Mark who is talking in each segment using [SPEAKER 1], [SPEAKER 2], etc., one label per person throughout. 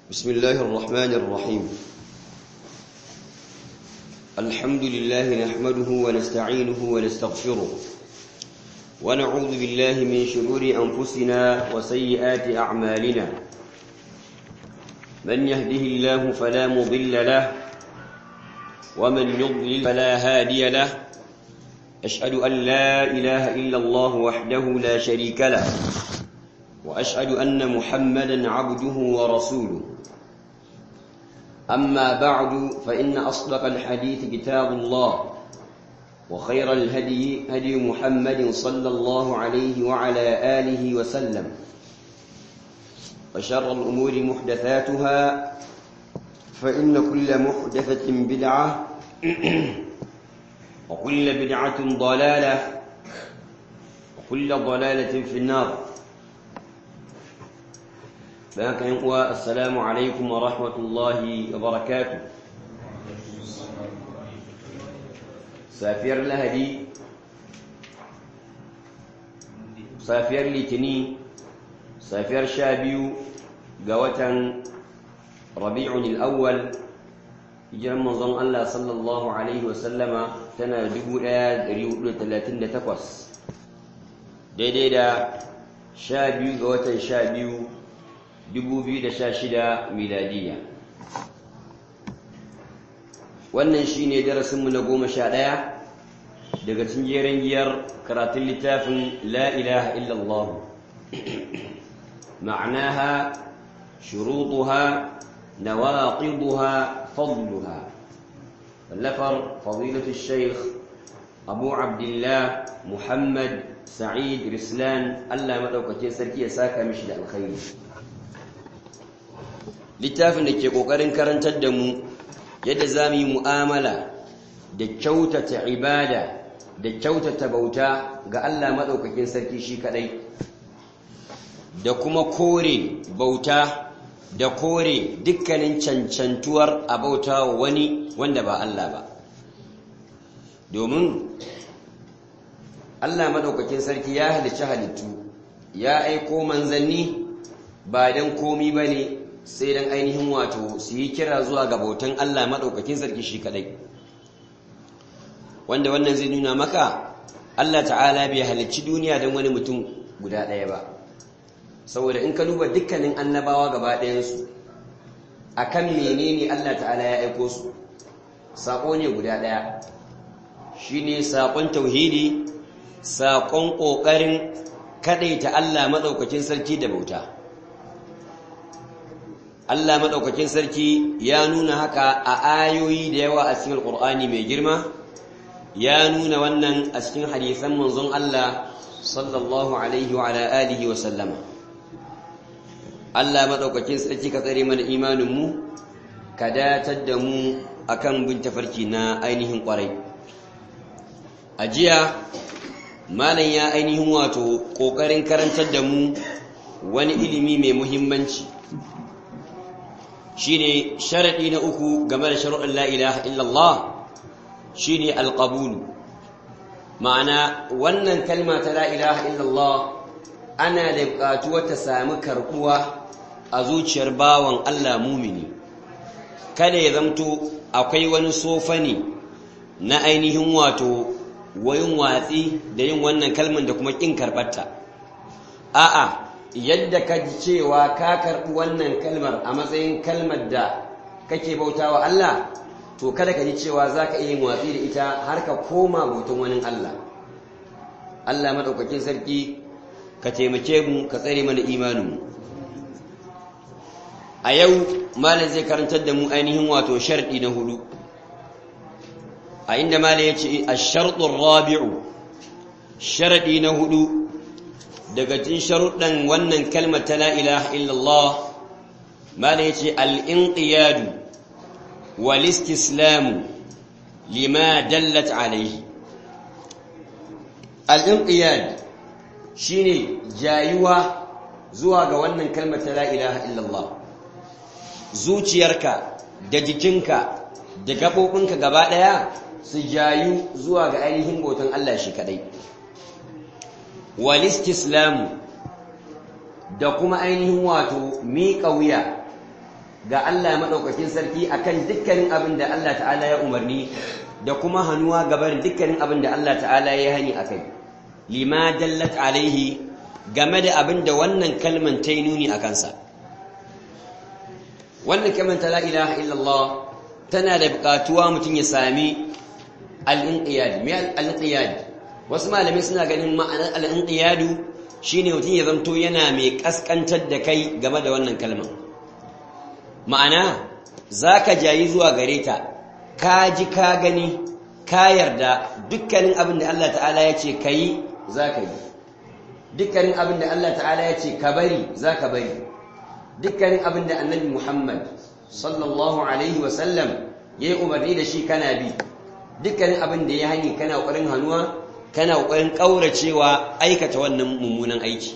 [SPEAKER 1] بسم الله الرحمن الرحيم الحمد لله نحمده ونستعينه ونستغفره ونعوذ بالله من شرور أنفسنا وسيئات أعمالنا من يهده الله فلا مضل له ومن يضلل فلا هادي له أشهد أن لا إله إلا الله وحده لا شريك له وأشهد أن محمدًا عبده ورسوله أما بعد فإن أصدق الحديث كتاب الله وخير الهدي هدي محمد صلى الله عليه وعلى آله وسلم وشر الأمور محدثاتها فإن كل محدثة بدعة وكل بدعة ضلالة وكل ضلالة في النار. السلام عليكم ورحمة الله وبركاته. سافير لهدي سافير لتني سافير شابيو قوة ربيع الأول hijiran manzon Allah sallallahu alaihi wasallama tana 1438 daidai da 12 ga watan 12 2016 miladiya. Wannan shine darasinmu na 11 daga cikin jeren giyar karatun littafin La ilaha illallah ma'anaha shurutuha nawaqiduha فضلها واللفر فضيلة الشيخ أبو عبد الله محمد سعيد رسلان ألا مدوكتين سركي ساكا مشد الخير littafin da ke ƙoƙarin karantar da mu yadda za mu yi mu'amala da kyautata ibada da kyautata bauta ga Allah maɗaukakin sarki shi kaɗai da kuma kore bauta da kore dukkanin cancantuwar a bauta wa wani wanda ba Allah ba. Domin Allah maɗaukakin sarki ya halicci halittu ya aiko manzanni ba don komi ba ne sai don ainihin wato su yi kira zuwa ga bautan Allah maɗaukakin sarki shi kaɗai. Wanda wannan zai nuna maka Allah ta'ala bai halicci duniya don wani mutum guda ɗaya ba. Saboda in ka duba dukkanin annabawa gaba ɗayansu a kan menene Allah ta'ala ya aiko su, saƙo ne guda ɗaya, shi ne saƙon tauhidi, saƙon ƙoƙarin kaɗaita Allah maɗaukakin sarki da bauta. Allah maɗaukakin sarki ya nuna haka a ayoyi da yawa a cikin Alƙur'ani mai girma, ya nuna wannan a cikin hadisan manzon Allah sallallahu alaihi wa alihi wa sallama. Allah maɗaukakin sarki ka tsare mana imaninmu, ka datar da mu akan bin tafarki na ainihin ƙwarai. A jiya, malam ya ainihin wato ƙoƙarin karantar da mu wani ilimi mai muhimmanci. Shi ne sharaɗi na uku game da sharuɗin la ilaha illallah, shi ne alƙabulu. Ma'ana wannan kalma ta la ilaha illallah ana da buƙatuwar ta sami karɓuwa a zuciyar bawan Allah mumini, kada ya zamto akwai wani sofani na ainihin wato wayin watsi da yin wannan kalman da kuma ƙin karɓarta. A'a, yadda ka ji cewa ka karɓi wannan kalmar a matsayin kalmar da kake bautawa Allah, to kada ka ji cewa za ka iya yin watsi da ita har ka koma bautan wani Allah. Allah maɗaukakin sarki ka taimake mu ka tsare mana imaninmu. A yau malam zai karantar da mu ainihin wato sharɗi na hudu, a inda malam ya ce ash-shartu ar-rabi'u, sharɗi na hudu daga cikin sharuɗan wannan kalmar ta la ilaha illallah, malam ya ce al-inqiyadu wal istislamu lima dallat alayhi. Al-inqiyad shine jayuwa zuwa ga wannan kalmar ta la ilaha illallah. Zuciyarka da jikinka da gaɓoɓinka gaba ɗaya su jayu zuwa ga ainihin bautan Allah shi kaɗai. Wal istislamu da kuma ainihin wato miƙa wuya ga Allah madaukakin sarki akan dukkanin abin da Allah ta'ala ya umarni da kuma hannuwa gaban dukkanin abin da Allah ta'ala ya hani akai lima dallat alaihi game da abin da wannan kalman ta yi nuni a kansa wannan kalman ta la ilaha illallah tana da buƙatuwa mutum ya sami al-inqiyad mai al-inqiyad wasu malamai suna ganin ma'anar al-inqiyadu shine mutum ya zamto yana mai kaskantar da kai game da wannan kalman ma'ana zaka jayi zuwa gare ta ka ji ka gani ka yarda dukkanin abin da Allah ta'ala ya ce kai zaka yi dukkanin abin da Allah ta'ala ya ce ka bari zaka bari dukkanin abin da annabi Muhammad sallallahu alaihi wasallam ya yi umarni da shi kana bi dukkanin abin da ya hani kana ƙoƙarin hannuwa kana ƙoƙarin ƙauracewa aikata wannan mummunan aiki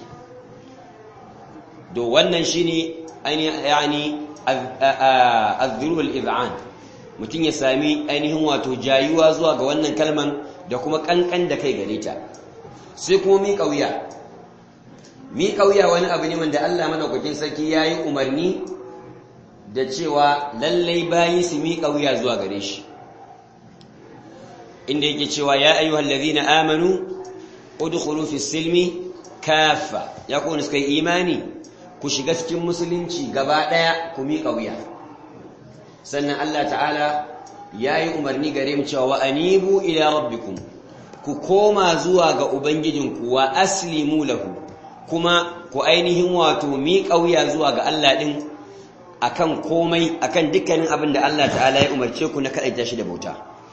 [SPEAKER 1] do wannan shine yani az-zurul ib'an mutum ya sami ainihin wato jayuwa zuwa ga wannan kalman da kuma kankan da kai gare ta sai kuma mi kauya wani abu ne wanda Allah madaukakin sarki yayi umarni da cewa lallai bayi su mi kauya zuwa gare shi inda yake cewa ya ayyuhal ladhina amanu udkhulu fis silmi kaffa ya ku suka yi imani ku shiga cikin musulunci gaba daya ku mi kauya sannan Allah ta'ala yayi umarni gare mu cewa wa anibu ila rabbikum ku koma zuwa ga ubangijinku wa aslimu lahu kuma ku ainihin wato mi kauya zuwa ga Allah din akan komai akan dukkanin abin da Allah ta'ala ya umarce ku na kadaita shi da bauta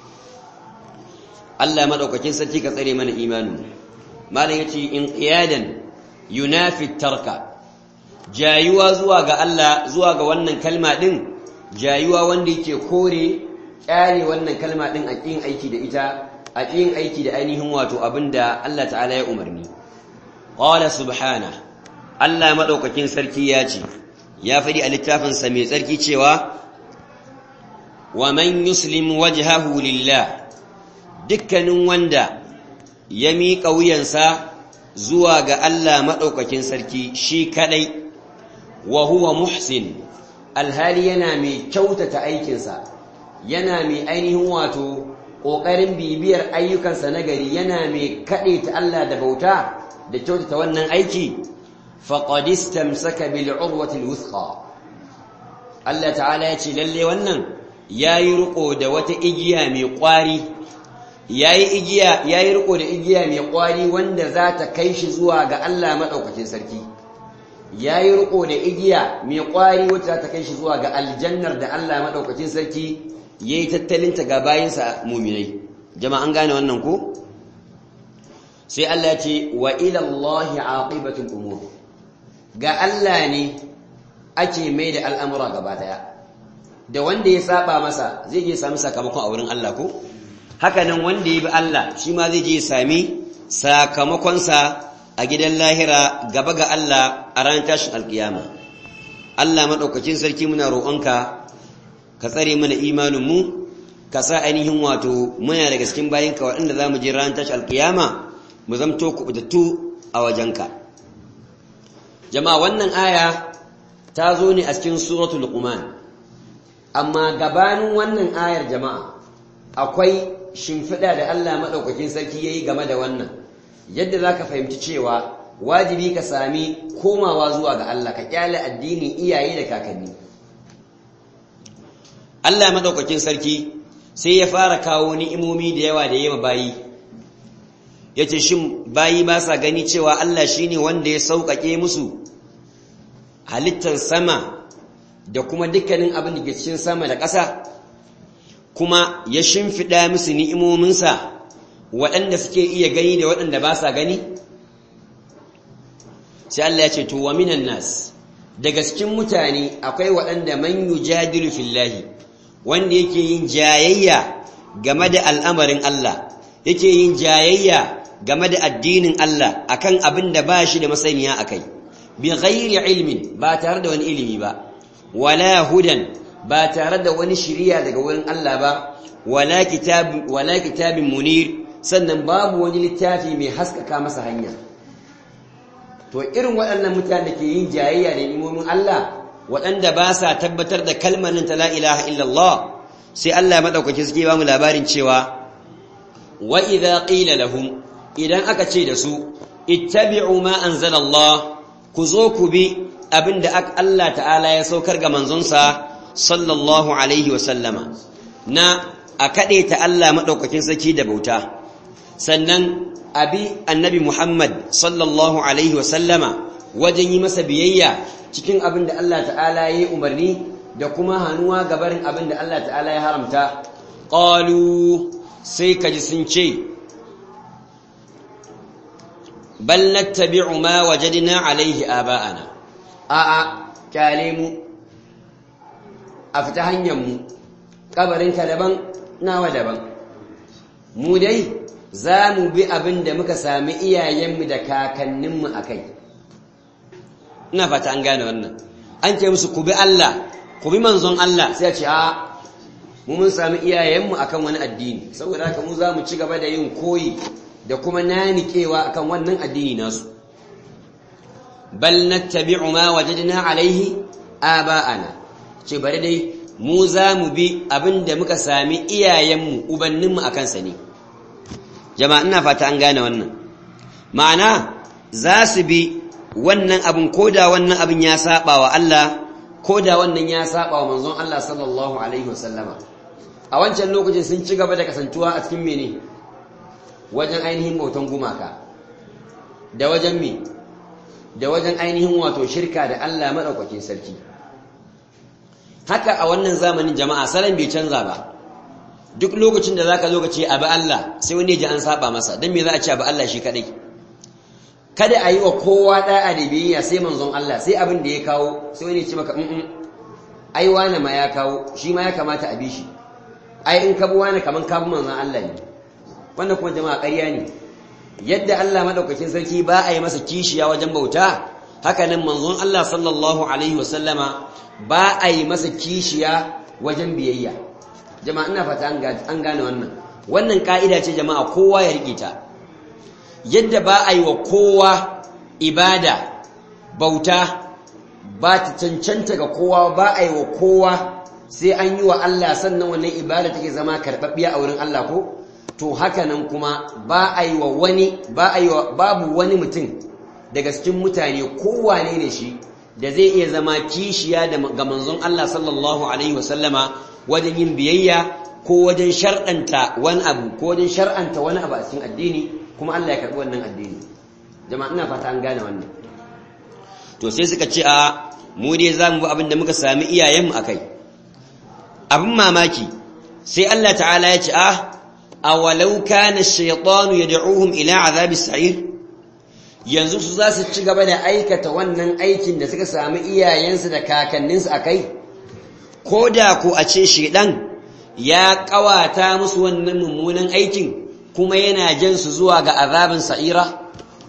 [SPEAKER 1] Allah madaukakin sarki ka tsare mana imanin malam yace inqiyadan yunafi tarka jayuwa zuwa ga Allah zuwa ga wannan kalma din jayuwa wanda yake kore kyale wannan kalma din a kin aiki da ita a kin aiki da ainihin wato abinda Allah ta'ala ya umarni qala subhana Allah madaukakin sarki ya ce ya fadi a littafin sa mai tsarki cewa wa man yuslim wajhahu lillah dukkanin wanda ya miƙa wuyansa zuwa ga Allah madaukakin sarki shi kadai wa huwa muhsin alhali yana mai kyautata aikinsa yana mai ainihin wato ƙoƙarin bibiyar ayyukansa na gari yana mai kaɗe ta Allah da bauta da kyautata wannan aiki faqad istamsaka bil urwati al wuthqa Allah ta'ala ya ce lalle wannan yayi riko da wata igiya mai ƙwari yayi riko da igiya mai ƙwari wanda za ta kai shi zuwa ga Allah madaukakin sarki yayi riko da igiya mai ƙwari wacce za ta kai shi zuwa ga aljannar da Allah madaukakin sarki yayi tattalinta ga bayinsa mu'minai jama'an gane wannan ko sai Allah ya ce wa ila Allahi aqibatul umur ga Allah ne ake mai da al'amura gaba daya da wanda ya saba masa zai je sami sakamakon a wurin Allah ko haka nan wanda ya bi Allah shi ma zai je sami sakamakonsa a gidan lahira gaba ga Allah a ranar tashin alkiyama Allah madaukakin sarki muna roƙonka ka tsare mana imaninmu ka sa ainihin wato muna daga cikin bayinka waɗanda za mu je ranar tashin alkiyama mu zamto kubutattu a wajenka jama'a wannan aya ta zo ne a cikin suratul luqman amma gabanin wannan ayar jama'a akwai shimfiɗa da Allah madaukakin sarki yayi game da wannan yadda zaka fahimci cewa wajibi ka sami komawa zuwa ga Allah ka kyale addinin iyaye da kakanni Allah madaukakin sarki sai ya fara kawo ni'imomi da yawa da yawa bayi yace shin bayi ba sa gani cewa Allah shine wanda ya sauƙaƙe musu halittar sama da kuma dukkanin abin da ke cikin sama da ƙasa kuma ya shimfiɗa musu ni'imominsa waɗanda suke iya gani da waɗanda ba sa gani sai Allah ya ce to wa minan nas daga cikin mutane akwai waɗanda man yujadilu fillahi wanda yake yin jayayya game da al'amarin Allah yake yin jayayya game da addinin Allah akan abin da ba shi da masaniya akai bi ghairi ilmin ba tare da wani ilimi ba wala hudan ba tare da wani shiriya daga wurin Allah ba wala kitabin munir sannan babu wani littafi mai haskaka masa hanya to irin waɗannan mutane ke yin jayayya da imomin Allah waɗanda ba sa tabbatar da kalmar ta la ilaha illallah sai Allah madaukake suke ba mu labarin cewa wa idza qila lahum idan aka ce da su ittabi'u ma anzala Allah ku zo ku bi abinda Allah ta'ala ya saukar ga manzonsa sallallahu alaihi wa sallama na a kade ta Allah madaukakin sarki da bauta sannan abi annabi Muhammad sallallahu alaihi wa sallama wajen yi masa biyayya cikin abinda Allah ta'ala ya yi umarni da kuma hanuwa gabarin abinda Allah ta'ala ya haramta qalu sai kaji sun ce bal nattabi'u ma wajadna alaihi aba'ana a'a kyale mu a fita hanyar mu kabarin ka daban nawa daban mu dai za mu bi abin da muka sami iyayenmu da kakanninmu akai ina fata an gane wannan an ce musu ku bi Allah ku bi manzon Allah sai ya ce a mu mun sami iyayenmu akan wani addini saboda haka mu za mu ci gaba da yin koyi da kuma nanikewa akan wannan addini nasu bal nattabi'u ma wajadna alaihi aba'ana ce bari dai mu za mu bi abinda muka sami iyayenmu ubanninmu akan sa ne jama'a ina fata an gane wannan ma'ana za su bi wannan abin koda wannan abin ya saba wa Allah koda wannan ya saba wa manzon Allah sallallahu alaihi wasallama a wancan lokacin sun ci gaba da kasantuwa a cikin mene wajen ainihin bautan gumaka da wajen me da wajen ainihin wato shirka da Allah madaukakin sarki haka a wannan zamanin jama'a salon bai canza ba duk lokacin da zaka zo ka ce abi Allah sai wani ya ji an saba masa dan me za a ce abi Allah shi kadai kada a yi wa kowa da'a da biyayya sai manzon Allah sai abin da ya kawo sai wani ya ce maka ai wani ma ya kawo shi ma ya kamata a bi shi ai in ka bi wani kaman ka bi manzon Allah ne wannan kuma jama'a ƙarya ne yadda Allah madaukakin sarki ba a yi masa kishiya wajen bauta haka nan manzon Allah sallallahu alaihi wasallama ba a yi masa kishiya wajen biyayya jama'a ina fata an gane wannan ka'ida ce jama'a kowa ya rike ta yadda ba a yi wa kowa ibada bauta ba ta cancanta ga kowa ba a yi wa kowa sai an yi wa Allah sannan wannan ibada take zama karɓaɓɓiya a wurin Allah ko to haka nan kuma ba a yi wa wani babu wani mutum daga cikin mutane kowane ne shi da zai iya zama kishiya ga manzon Allah sallallahu alaihi wasallama wajen yin biyayya ko wajen shar'anta wani abu ko wajen shar'anta wani abu a cikin addini kuma Allah ya karɓi wannan addini jama'a ina fata an gane wannan to sai suka ce a mu dai zamu bi abin da muka sami iyayenmu akai abin mamaki sai Allah ta'ala ya ce awalau kana ash-shaytanu yad'uhum ila 'adhabis sa'ir yanzu su za su ci gaba da aikata wannan aikin da suka sami iyayensu da kakanninsu akai koda ko a ce shedan ya kawata musu wannan mummunan aikin kuma yana jan su zuwa ga azabin sa'ira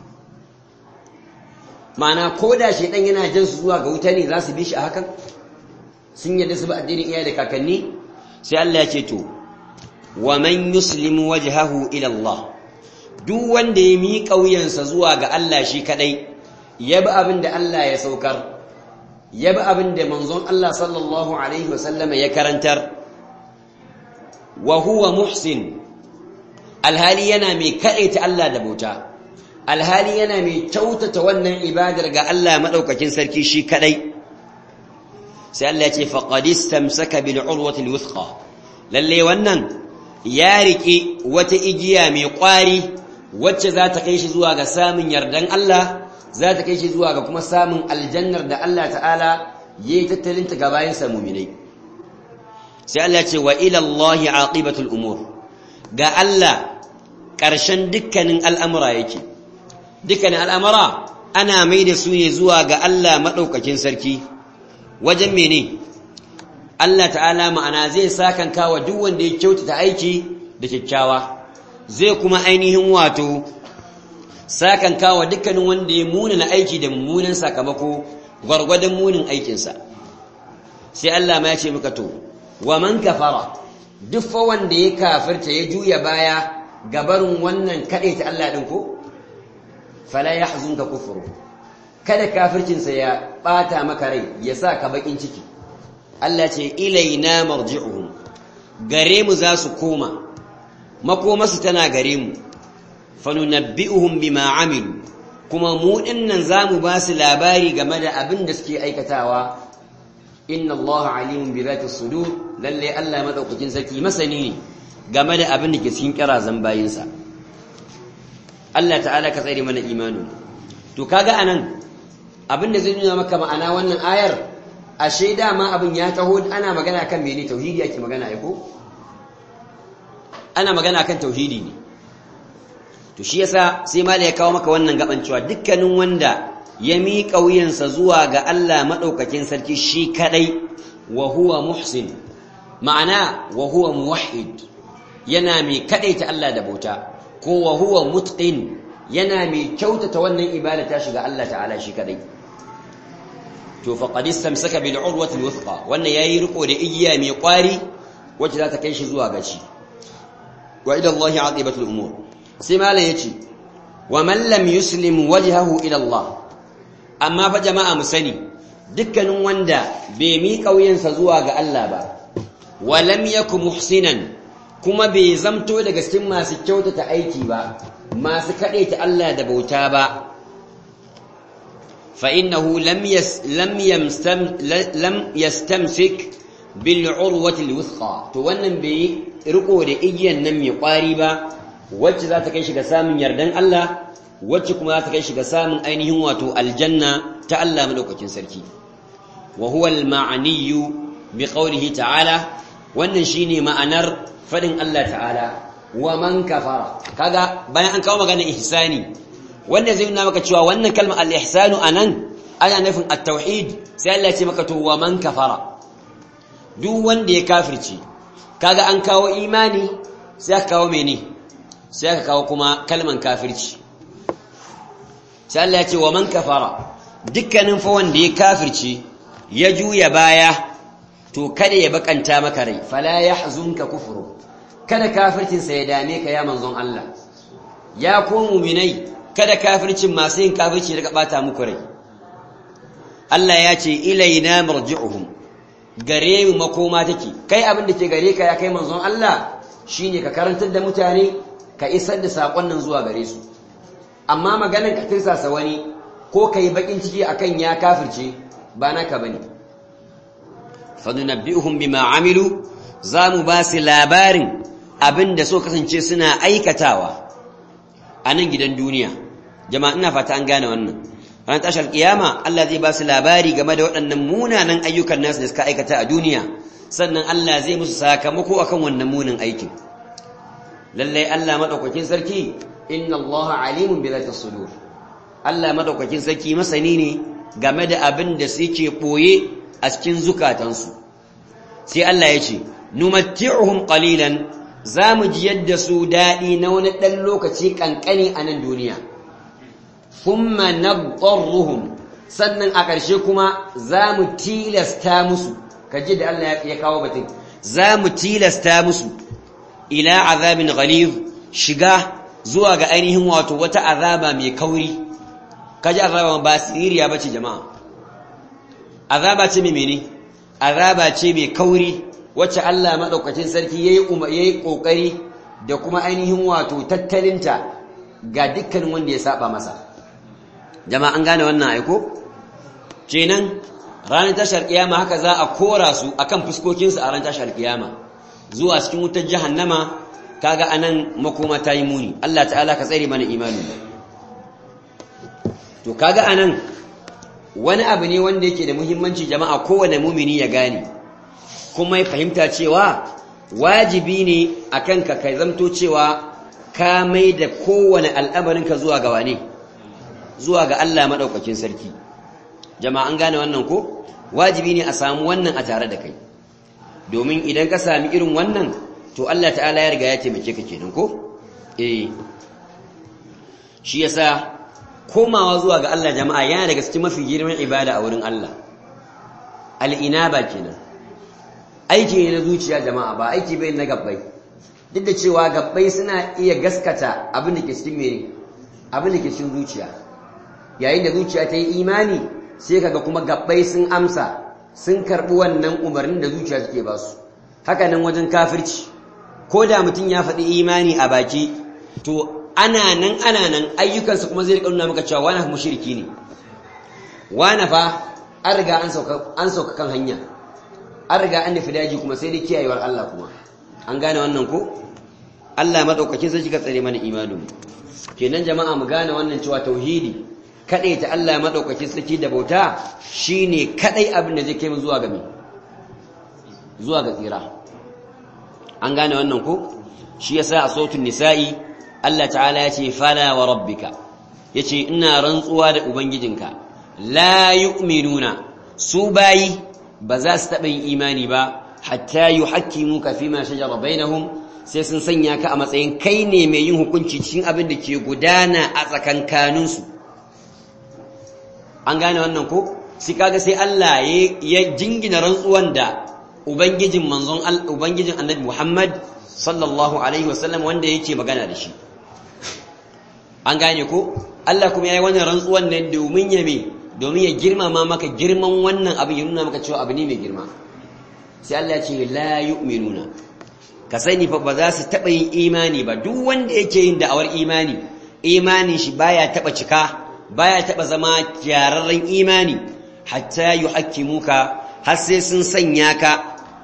[SPEAKER 1] ma'ana koda shedan yana jan su zuwa ga wuta ne za su bi shi a hakan sun yadda su ba addinin iyaye da kakanni sai Allah ya ce to wa man yuslimu wajhahu ila Allah duk wanda ya miƙa wuyansa zuwa ga Allah shi kadai yabi abin da Allah ya saukar yabi abin da manzon Allah sallallahu alaihi wasallam ya karantar wa huwa muhsin alhali yana mai kadaita Allah da bauta alhali yana mai kyautata wannan ibadar ga Allah madaukakin sarki shi kadai sai Allah ya ce faqad istamsaka bil urwati al wuthqa lalle wannan ya riƙe wata igiya mai ƙwari wacce za ta kai shi zuwa ga samun yardan Allah za ta kai shi zuwa ga kuma samun aljannar da Allah ta'ala ya yi tattalinta ga bayansa muminai sai Allah ce wa ilallahi aqibatul umur ga Allah ƙarshen dukkanin al'amura yake dukkanin al'amura ana mai da su ne zuwa ga Allah maɗaukakin sarki wajen mene Allah ta'ala ma'ana zai sakanka wa duk wanda ya kyautata aiki da kyakkyawa zai kuma ainihin wato sakanka wa dukkanin wanda ya munana aiki da mummunan sakamako gwargwadon munin aikinsa sai Allah ma ya ce maka to wa man kafara duk fa wanda ya kafirta ya juya baya gabarin wannan ta Allah din ko fala yahzunka kufru kada kafircinsa ya bata maka rai ya sa ka bakin ciki Allah ce ilaina marji'uhum gare mu za su koma makomasu tana gare mu fanunabbi'uhum bima amilu kuma mu dinnan zamu ba su labari game da abin da suke aikatawa inna Allah alimun bi zati sudur lalle Allah madaukakin sarki masani ne game da abin da ke cikin kirazan bayinsa Allah ta'ala ka tsare mana imanu to kaga anan abin da zai nuna maka ma'ana wannan ayar ashe dama abin ya taho ana magana kan mene tauhidi yake magana ai ko ana magana kan tauhidi ne to shi yasa sai malai ya kawo maka wannan gaban cewa dukkanin wanda ya miƙa wuyansa zuwa ga Allah madaukakin sarki shi kadai wa huwa muhsin ma'ana wa huwa muwahhid yana mai kadaita Allah da bauta ko wa huwa mutqin yana mai kyautata wannan ibada ta shiga Allah ta'ala shi kadai to faqad istamsaka bil urwati al wuthqa wannan yayi riko da igiya mai kwari wacce za ta kai shi zuwa gaci wa ila Allah aqibatul umur sai malan yace wa man lam yuslim wajhahu ila Allah amma fa jama'a mu sani dukkanin wanda bai miƙa wuyansa zuwa ga Allah ba wa lam yakum muhsinan kuma bai zamto daga cikin masu kyautata aiki ba masu kadaita Allah da bauta ba fa innahu lam yastamsik bil urwati al wuthqa to wannan bai riko da igiyan nan mai kwari ba wacce za ta kai shi ga samun yardan Allah wacce kuma za ta kai shi ga samun ainihin wato aljanna ta Allah madaukakin sarki wa huwa al ma'ani bi qawlihi ta'ala wannan shine ma'anar fadin Allah ta'ala wa man kafara kaga bayan an kawo magana ihsani wanda zai nuna maka cewa wannan kalmar al-ihsanu anan ana nufin at-tauhid sai Allah ya ce maka to wa man kafara duk wanda ya kafirci kaga an kawo imani sai aka kawo mene sai aka kawo kuma kalman kafirci sai Allah ya ce wa man kafara dukkanin fa wanda ya kafirci ya juya baya to kada ya bakanta maka rai fala yahzunka kufru kada kafircin sa ya dame ka ya manzon Allah ya ku mu'minai kada kafircin masu yin kafirci daga bata muku rai Allah ya ce ilaina marji'uhum gare mu makoma take kai abin da ke gare ka ya kai manzon Allah shine ka karantar da mutane ka isar da sakon nan zuwa gare su amma maganar ka tirsasa wani ko kai bakin ciki akan ya kafirce ba naka bane fadunabbi'uhum bima amilu zamu ba su labarin abinda so kasance suna aikatawa a nan gidan duniya jama'a ina fata an gane wannan ran tashar kiyama Allah zai ba su labari game da waɗannan munanan ayyukan nasu da suka aikata a duniya sannan Allah zai musu sakamako akan wannan munin aikin lalle Allah madaukakin sarki inna Allah alimun bi dhati sudur Allah madaukakin sarki masani ne game da abin da suke boye a cikin zukatansu sai Allah ya ce numatti'uhum qalilan zamu ji yadda su dadi na wani dan lokaci kankani a nan duniya thumma nabtarruhum sannan a ƙarshe kuma zamu tilasta musu kaji da Allah ya kawo batun zamu tilasta musu ila azabin ghalib shiga zuwa ga ainihin wato wata azaba mai kauri kaji azaba ba siriya bace jama'a azaba ce mai mene azaba ce mai kauri wacce Allah madaukakin sarki yayi kokari da kuma ainihin wato tattalinta ga dukkan wanda ya saba masa jama'a an gane wannan aiko kenan ranar tashar kiyama haka za a kora su akan fuskokin su a ranar tashar kiyama zuwa cikin wutar jahannama kaga anan makoma tayi muni Allah ta'ala ka tsare mana imani to kaga anan wani abu ne wanda yake da muhimmanci jama'a kowane mumini ya gane kuma ya fahimta cewa wajibi ne akan ka kai zamto cewa ka mai da kowane al'amarinka zuwa ga wane zuwa ga Allah madaukakin sarki jama'a an gane wannan ko wajibi ne a samu wannan a tare da kai domin idan ka sami irin wannan to Allah ta'ala ya riga ya taimake ka kenan ko shi yasa komawa zuwa ga Allah jama'a yana daga cikin mafi girman ibada a wurin Allah al-inaba kenan aiki ne na zuciya jama'a ba aiki bai na gabbai duk da cewa gabbai suna iya gaskata abin da ke cikin mene abin da ke cikin zuciya yayin da zuciya ta yi imani sai kaga kuma gabbai sun amsa sun karbi wannan umarnin da zuciya take ba su haka nan wajen kafirci ko da mutum ya faɗi imani a baki to ana nan ayyukansa kuma zai nuna maka cewa wani mushriki ne wani fa an riga an sauka kan hanya an riga an nufi daji kuma sai dai kiyayewar Allah kuma an gane wannan ko Allah madaukakin sai ka tsare mana imanin mu kenan jama'a mu gane wannan cewa tauhidi kadai ta Allah madaukakin saki da bauta shine kadai abin da zai kai mu zuwa ga zuwa ga tsira an gane wannan ko shi yasa a sautin nisa'i Allah ta'ala ya ce fala wa rabbika yace ina rantsuwa da ubangijinka la yu'minuna su bayi ba za su taɓa yin imani ba hatta yuhakkimuka fima shajara bainahum sai sun sanya ka a matsayin kai ne mai yin hukunci cikin abin da ke gudana a tsakankanin su an gane wannan ko sai kaga sai Allah ya jingina rantsuwan da ubangijin annabi Muhammad sallallahu alaihi wasallam wanda yake magana da shi an gane ko Allah kuma yayi wannan rantsuwan ne domin ya girmama maka girman wannan abin ya nuna maka cewa abu ne mai girma sai Allah ya ce la yu'minuna ka sani fa ba za su taba yin imani ba duk wanda yake yin da'awar imanin shi baya taba cika baya taba zama kyararren imani hatta yuhakkimuka har sai sun sanya ka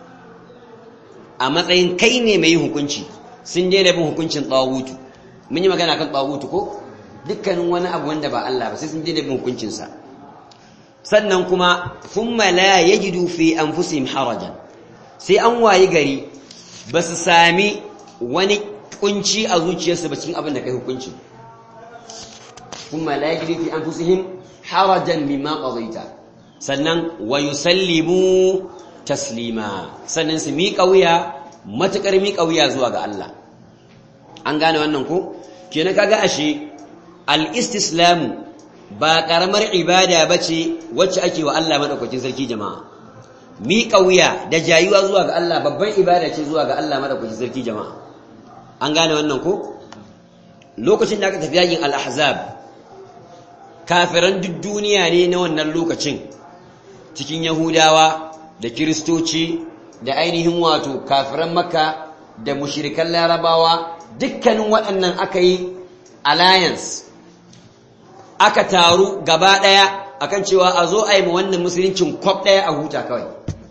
[SPEAKER 1] a matsayin kai ne mai hukunci sun daina bin hukuncin tawutu mun yi magana kan tawutu ko dukkanin wani abu wanda ba Allah ba sai sun daina bin hukuncinsa sannan kuma thumma la yajidu fi anfusihim harajan sai an wayi gari ba su sami wani kunci a zuciyarsu ba cikin abin da kai hukunci thumma la yajidu fi anfusihim harajan mimma qadaita sannan wa yusallimu taslima sannan su miƙa wuya matuƙar miƙa wuya zuwa ga Allah an gane wannan ko kenan kaga ashe al-istislamu ba karamar ibada bace wacce ake wa Allah madaukakin sarki jama'a miƙa wuya da jayuwa zuwa ga Allah babban ibada ce zuwa ga Allah madaukakin sarki jama'a an gane wannan ko lokacin da aka tafi yakin al-ahzab kafiran duk duniya ne na wannan lokacin cikin yahudawa da kiristoci da ainihin wato kafiran makka da mushrikan larabawa dukkanin waɗannan aka yi alliance aka taru gaba ɗaya akan cewa a zo a yi ma wannan musuluncin kwab ɗaya a huta kawai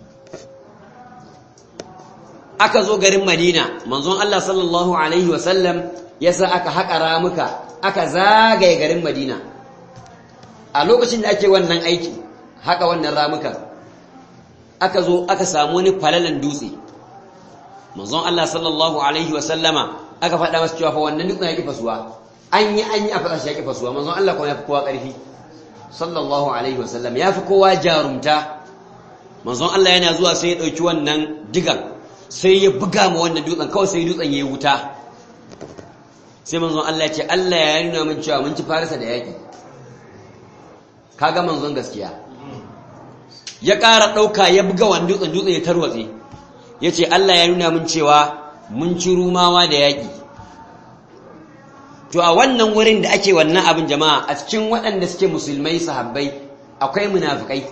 [SPEAKER 1] aka zo garin madina manzon Allah sallallahu alaihi wasallam ya sa aka haƙa ramuka aka zagaye garin madina a lokacin da ake wannan aiki haƙa wannan ramukan aka zo aka samu wani falalan dutse manzon Allah sallallahu alaihi wasallama aka faɗa masa cewa fa wannan dutsen yake fasuwa an yi a faɗa shi yake fasuwa manzon Allah kuma yafi kowa ƙarfi sallallahu alaihi wasallam yafi kowa jarumta manzon Allah yana zuwa sai ya dauki wannan digan sai ya buga ma wannan dutsen kawai sai dutsen yayi wuta sai manzon Allah ya ce Allah ya nuna min cewa mun ci farisa da yaki kaga manzon gaskiya ya ƙara ɗauka ya buga wani dutsen ya tarwatse ya ce Allah ya nuna min cewa mun ci rumawa da yaƙi to a wannan wurin da ake wannan abin jama'a a cikin waɗanda suke musulmai sahabbai akwai munafikai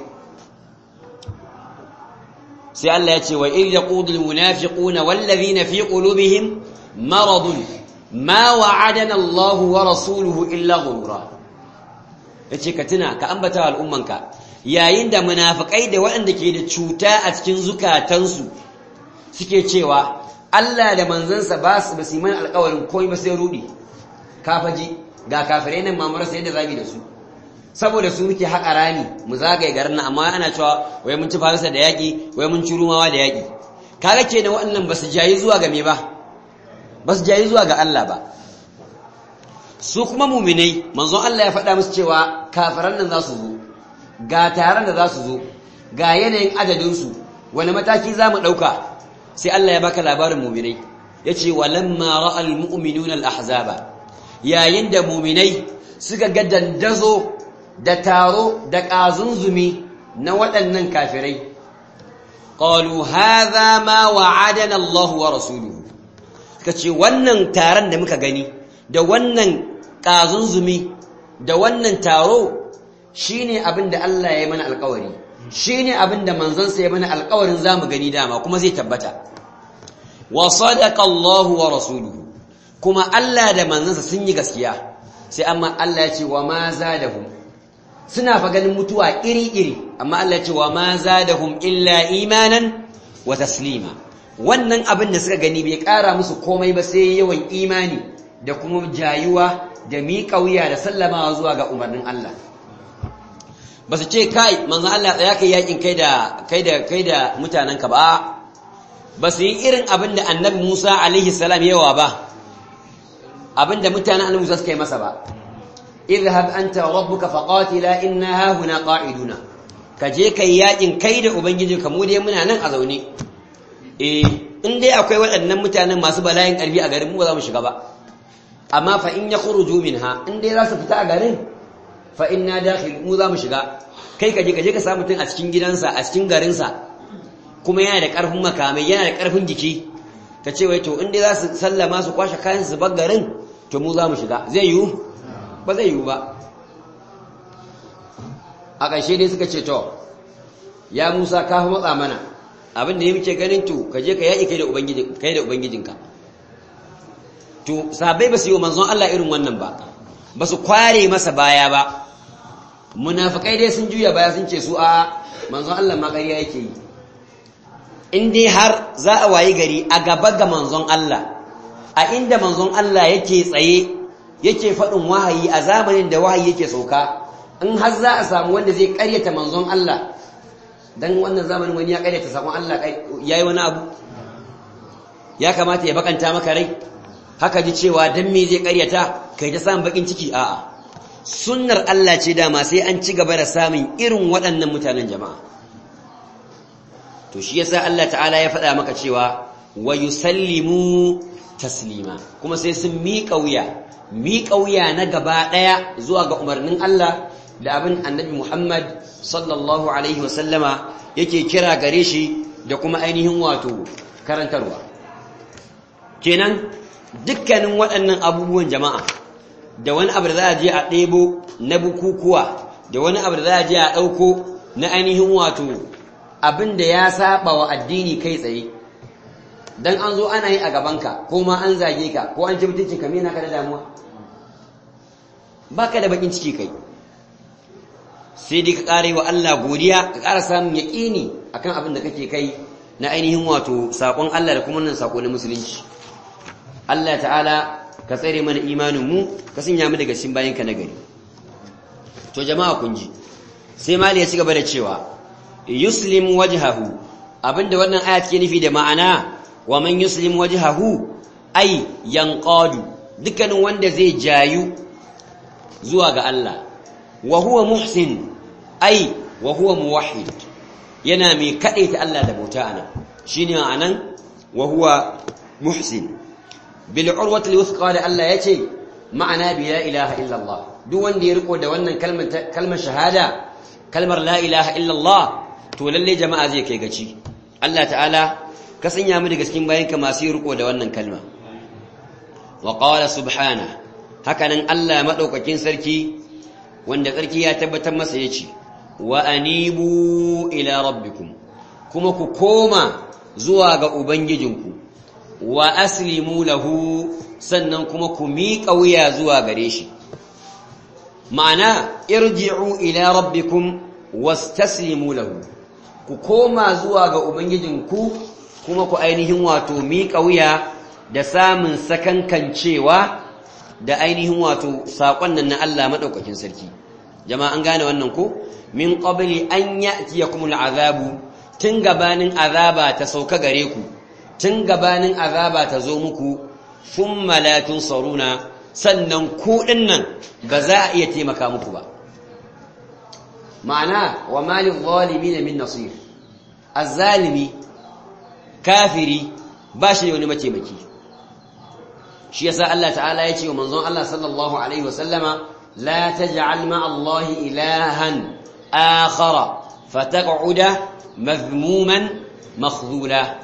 [SPEAKER 1] sai Allah ya ce wa in yaqudul munafiquna wallazina fi qulubihim maradun ma wa'adana Allahu wa rasuluhu illa ghurura yace ka tuna ka ambata al'ummanka yayin da munafikai da waɗanda ke da cuta a cikin zukatansu suke cewa Allah da manzansa ba su yi mana alƙawarin komai ba sai rudi kafaji ga kafirai nan mamara sai da zabi da su saboda su muke haƙa rami mu zagaye garin nan amma ana cewa wai mun ci farisa da yaƙi wai mun ci rumawa da yaƙi kaga kenan waɗannan ba su jayi zuwa ga me ba su jayi zuwa ga Allah ba su kuma mu'minai manzon Allah ya faɗa musu cewa kafiran nan za su zo ga taron da za su zo ga yanayin adadinsu wani mataki za mu ɗauka sai Allah ya baka labarin muminai ya ce walamma ra'al mu'minuna al-ahzaba yayin da muminai suka ga dandazo da taro da ƙazunzumi na waɗannan kafirai qalu hadha ma wa'adana Allah wa rasuluhu suka ce wannan taron da muka gani da wannan ƙazunzumi da wannan taro shine abin da Allah ya yi mana alƙawari shine abin da manzansa ya mana alƙawarin zamu gani dama kuma zai tabbata wa sadaqa Allahu wa rasuluhu kuma Allah da manzansa sun yi gaskiya sai amma Allah ya ce wa ma zadahum suna fa ganin mutuwa iri-iri amma Allah ya ce wa ma zadahum illa imanan wa taslima wannan abin da suka gani bai ƙara musu komai ba sai yawan imani da kuma jayuwa da miƙa wuya da sallamawa zuwa ga umarnin Allah ba su ce kai manzon Allah tsaya kai yakin kai da mutanenka ba su yi irin abin da annabi Musa alaihi salam yawa ba abin da mutanen annabi Musa suka yi masa ba idhhab anta rabbuka faqatila inna hahuna qa'iduna kaje kai yakin kai da ubangijinka mu dai muna nan a zaune in dai akwai waɗannan mutanen masu bala'in ƙarfi a garin mu ba za mu shiga ba amma fa in yakhruju minha in dai za su fita a garin fa inna dakhil mu za mu shiga kai kaje ka samu mutum a cikin gidansa a cikin garinsa kuma yana da ƙarfin makamai yana da ƙarfin jiki ka ce wai to in dai za su sallama su kwashe kayan su bar garin to mu za mu shiga zai yiwu ba zai yiwu ba a ƙarshe dai suka ce to ya Musa ka fi matsa mana abin da ya muke ganin to ka je ka yaƙi kai da ubangijinka to sahabbai ba su yi wa manzon Allah irin wannan ba su kware masa baya ba munafikai dai sun juya baya sun ce su a manzon Allah ma ƙarya yake yi in dai har za a wayi gari a gaba ga manzon Allah a inda manzon Allah yake tsaye yake faɗin wahayi a zamanin da wahayi yake sauka in har za a samu wanda zai ƙaryata manzon Allah dan wannan zamanin wani ya ƙaryata sakon Allah yayi wani abu ya kamata ya bakanta maka rai haka ji cewa dan me zai ƙaryata kai ta samun bakin ciki a'a sunnar Allah ce dama sai an ci gaba da samun irin waɗannan mutanen jama'a to shi yasa Allah ta'ala ya faɗa maka cewa wa yusallimu taslima kuma sai sun miƙa wuya na gaba ɗaya zuwa ga umarnin Allah da abin annabi Muhammad sallallahu alaihi wasallama yake kira gare shi da kuma ainihin wato karantarwa kenan dukkanin waɗannan abubuwan jama'a da wani abu da za a je a ɗebo na bukukuwa da wani abu da za a je a ɗauko na ainihin wato abin da ya saba wa addini kai tsaye dan an zo ana yi a gabanka ko ma an zage ka ko an ci mutuncin ka me naka da damuwa baka da bakin ciki kai sai dai ka ƙara wa Allah godiya ka ƙara samun yaƙini akan abin da kake kai na ainihin wato saƙon Allah da kuma nan saƙo na musulunci Allah ta'ala ka tsare mana imanin mu ka sanya mu daga cikin bayinka na gari to jama'a kun ji sai mali ya ci gaba da cewa yuslim wajhahu abinda wannan aya take nufi da ma'ana wa man yuslim wajhahu ay yanqadu dukkanin wanda zai jayu zuwa ga Allah wa huwa muhsin ay wa huwa muwahhid yana mai kadaita Allah da bauta anan shine anan wa huwa muhsin bil urwati alwusqa da Allah yace ma'ana bi la ilaha illa Allah duk wanda ya riko da wannan kalmar shahada kalmar la ilaha illa Allah to lalle jama'a zai kai gaci Allah ta'ala ka sanya mu daga cikin bayanka masu riko da wannan kalma wa qala subhanahu hakanan Allah madaukakin sarki wanda sarki ya tabbatar masa yace wa anibu ila rabbikum kuma ku koma zuwa ga ubangijinku wa aslimu lahu sannan kuma ku miƙa wuya zuwa gare shi ma'ana irji'u ila rabbikum wastaslimu lahu ku koma zuwa ga ubangijinku kuma ku ainihin wato miƙa wuya da samun sakankancewa da ainihin wato saƙon nan na Allah madaukakin sarki jama'a an gane wannan ko min qabli an ya'tiyakumul azabu tun gabanin azaba ta sauka gare ku tun gabanin azaba ta zo muku thumma la tunsaruna sannan ku dinnan ba za a iya taimaka muku ba ma'ana wa malil zalimin min nasir azzalimi kafiri ba shi wani mataimaki shi yasa Allah ta'ala ya ce wa manzon Allah sallallahu alaihi wasallama la taj'al ma'a Allah ilahan akhara fataq'uda mazmuman makhdhula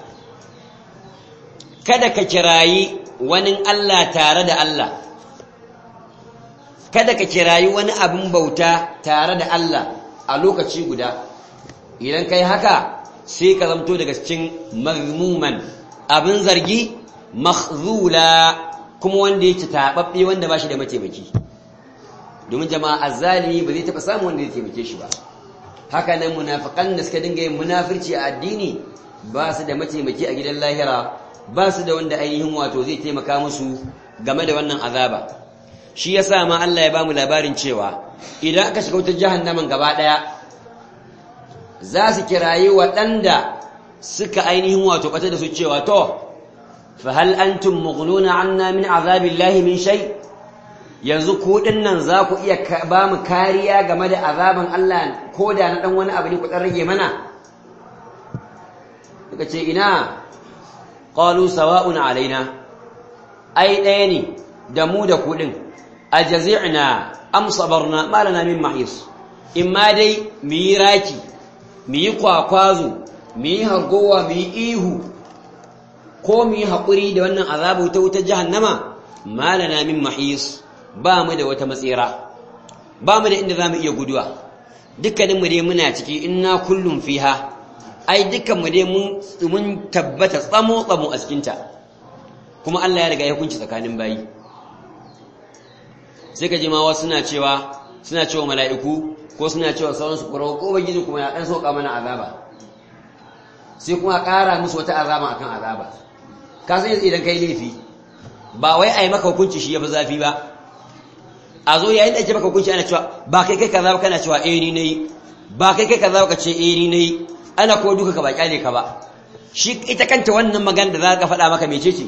[SPEAKER 1] kada ka kirayi wani Allah tare da Allah kada ka kirayi wani abin bauta tare da Allah a lokaci guda idan kai haka sai ka zamto daga cikin mazmuman abin zargi makhzula kuma wanda yake tababbe wanda bashi da mataimaki domin jama'a azzalimi ba zai taba samu wanda zai taimake shi ba haka nan munafiqan da suka dinga yin munafirci a addini ba su da mataimaki a gidan lahira ba su da wanda ainihin wato zai taimaka musu game da wannan azaba shi yasa ma Allah ya bamu labarin cewa idan aka shiga wutar jahannamin gaba daya za su kirayi waɗanda suka ainihin wato bata da su cewa to fa hal antum mughnuna anna min azabillahi min shay yanzu ku dinnan za ku iya ba mu kariya game da azaban Allah ko da na dan wani abu ne ku dan rage mana suka ce ina qalu sawa'un alaina ai ɗaya ne da mu da ku din ajazina am sabarna ma lana min mahis imma dai mu yi raki mu yi kwakwazo mu yi hargowa mu yi ihu ko mu yi haƙuri da wannan azabu ta wutar jahannama ma lana min mahis ba mu da wata matsira ba mu da inda za mu iya guduwa dukkaninmu dai muna ciki inna kullum fiha ai dukkanmu dai mun tabbata tsamo a cikinta kuma Allah ya riga ya hukunci tsakanin bayi sai ka ji ma wasu suna cewa mala'iku ko suna cewa sauransu ƙurawa ko bagiji kuma ya ɗan sauka mana azaba sai kuma ƙara musu wata azaba akan azaba ka san idan kai laifi ba wai a yi maka hukunci shi ya fi zafi ba a zo yayin da ake maka hukunci ana cewa ba kai kaza ba kana cewa ni nayi ba kai kaza ba ka ce ni nayi ana ko duka ka ba kyale ka ba shi ita kanta wannan magana da za ka faɗa maka mecece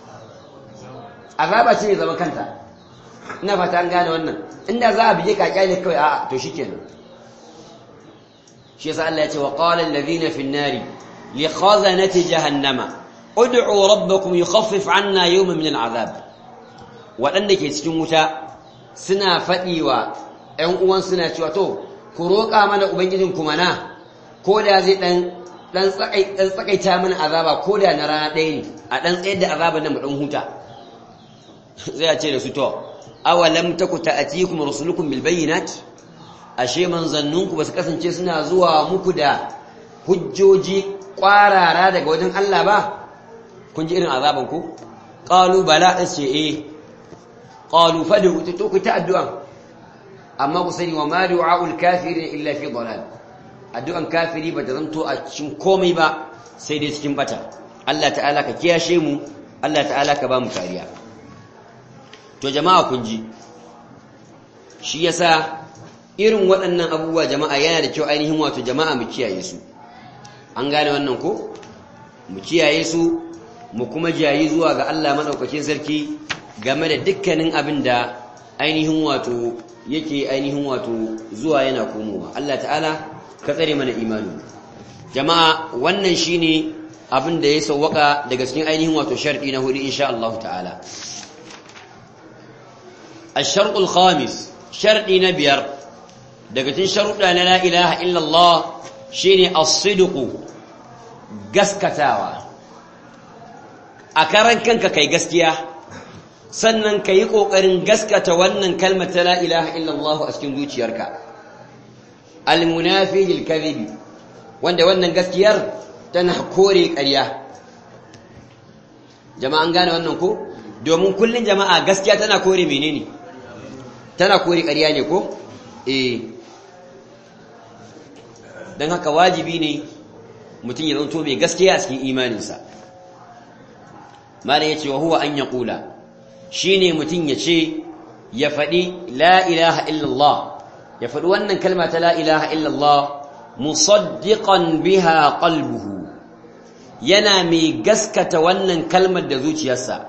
[SPEAKER 1] azaba ce mai zaman kanta ina fata an gane wannan inda za a bije ka kyale kawai a'a to shikenan shi yasa Allah ya ce wa qala alladhina fi an-nari li khazanati jahannama ud'u rabbakum yukhaffif 'anna yawman min al-'adhab wadanda ke cikin wuta suna fadiwa ɗan uwan suna cewa to ku roƙa mana ubangijin ku mana ko da zai dan tsakaita mana azaba ko da na rana ɗaya ne a dan tsayar da azaban nan mu dan huta zai ya ce da su to awalam taku ta'atikum rusulukum bil bayyinat ashe manzannunku basu kasance suna zuwa muku da hujjoji kwarara daga wajen Allah ba kun ji irin azaban ku qalu bala sai qalu fadu to ku ta addu'a amma ku sani wa ma du'aul kafirin illa fi dalal addu'an kafiri ba ta zanto a cikin komai ba sai dai cikin bata Allah ta'ala ka kiyashe mu Allah ta'ala ka ba mu kariya to jama'a kun ji shi yasa irin waɗannan abubuwa jama'a yana da kyau ainihin wato jama'a mu kiyaye su an gane wannan ko mu kiyaye su mu kuma jayi zuwa ga Allah madaukakin sarki game da dukkanin abin da ainihin wato yake ainihin wato zuwa yana komowa Allah ta'ala ka tsare mana imani jama'a wannan shine abin da ya sauwaka daga cikin ainihin wato sharadi na hudu insha Allah ta'ala الشرط الخامس شرطي نبير دقتين شرطنا لا إله إلا الله شيني الصدق قسكتاوى أكارن كنك كي قسكيا سنن كي يقوقرن قسكتا ونن كلمة لا إله إلا الله أسكن دوتي يركا المنافي للكذب ونن قسكيار تنحكوري أرياه جماعة قانا وننكو domin kullun jama'a gaskiya tana kore menene tana kore ƙarya ne ko dan haka wajibi ne mutum ya zanto mai gaskiya a cikin imaninsa malai yace wa huwa an yaqula shine mutum yace ya faɗi la ilaha illallah ya faɗi wannan kalma ta la ilaha illallah musaddiqan biha qalbuhu yana mai gaskata wannan kalmar da zuciyarsa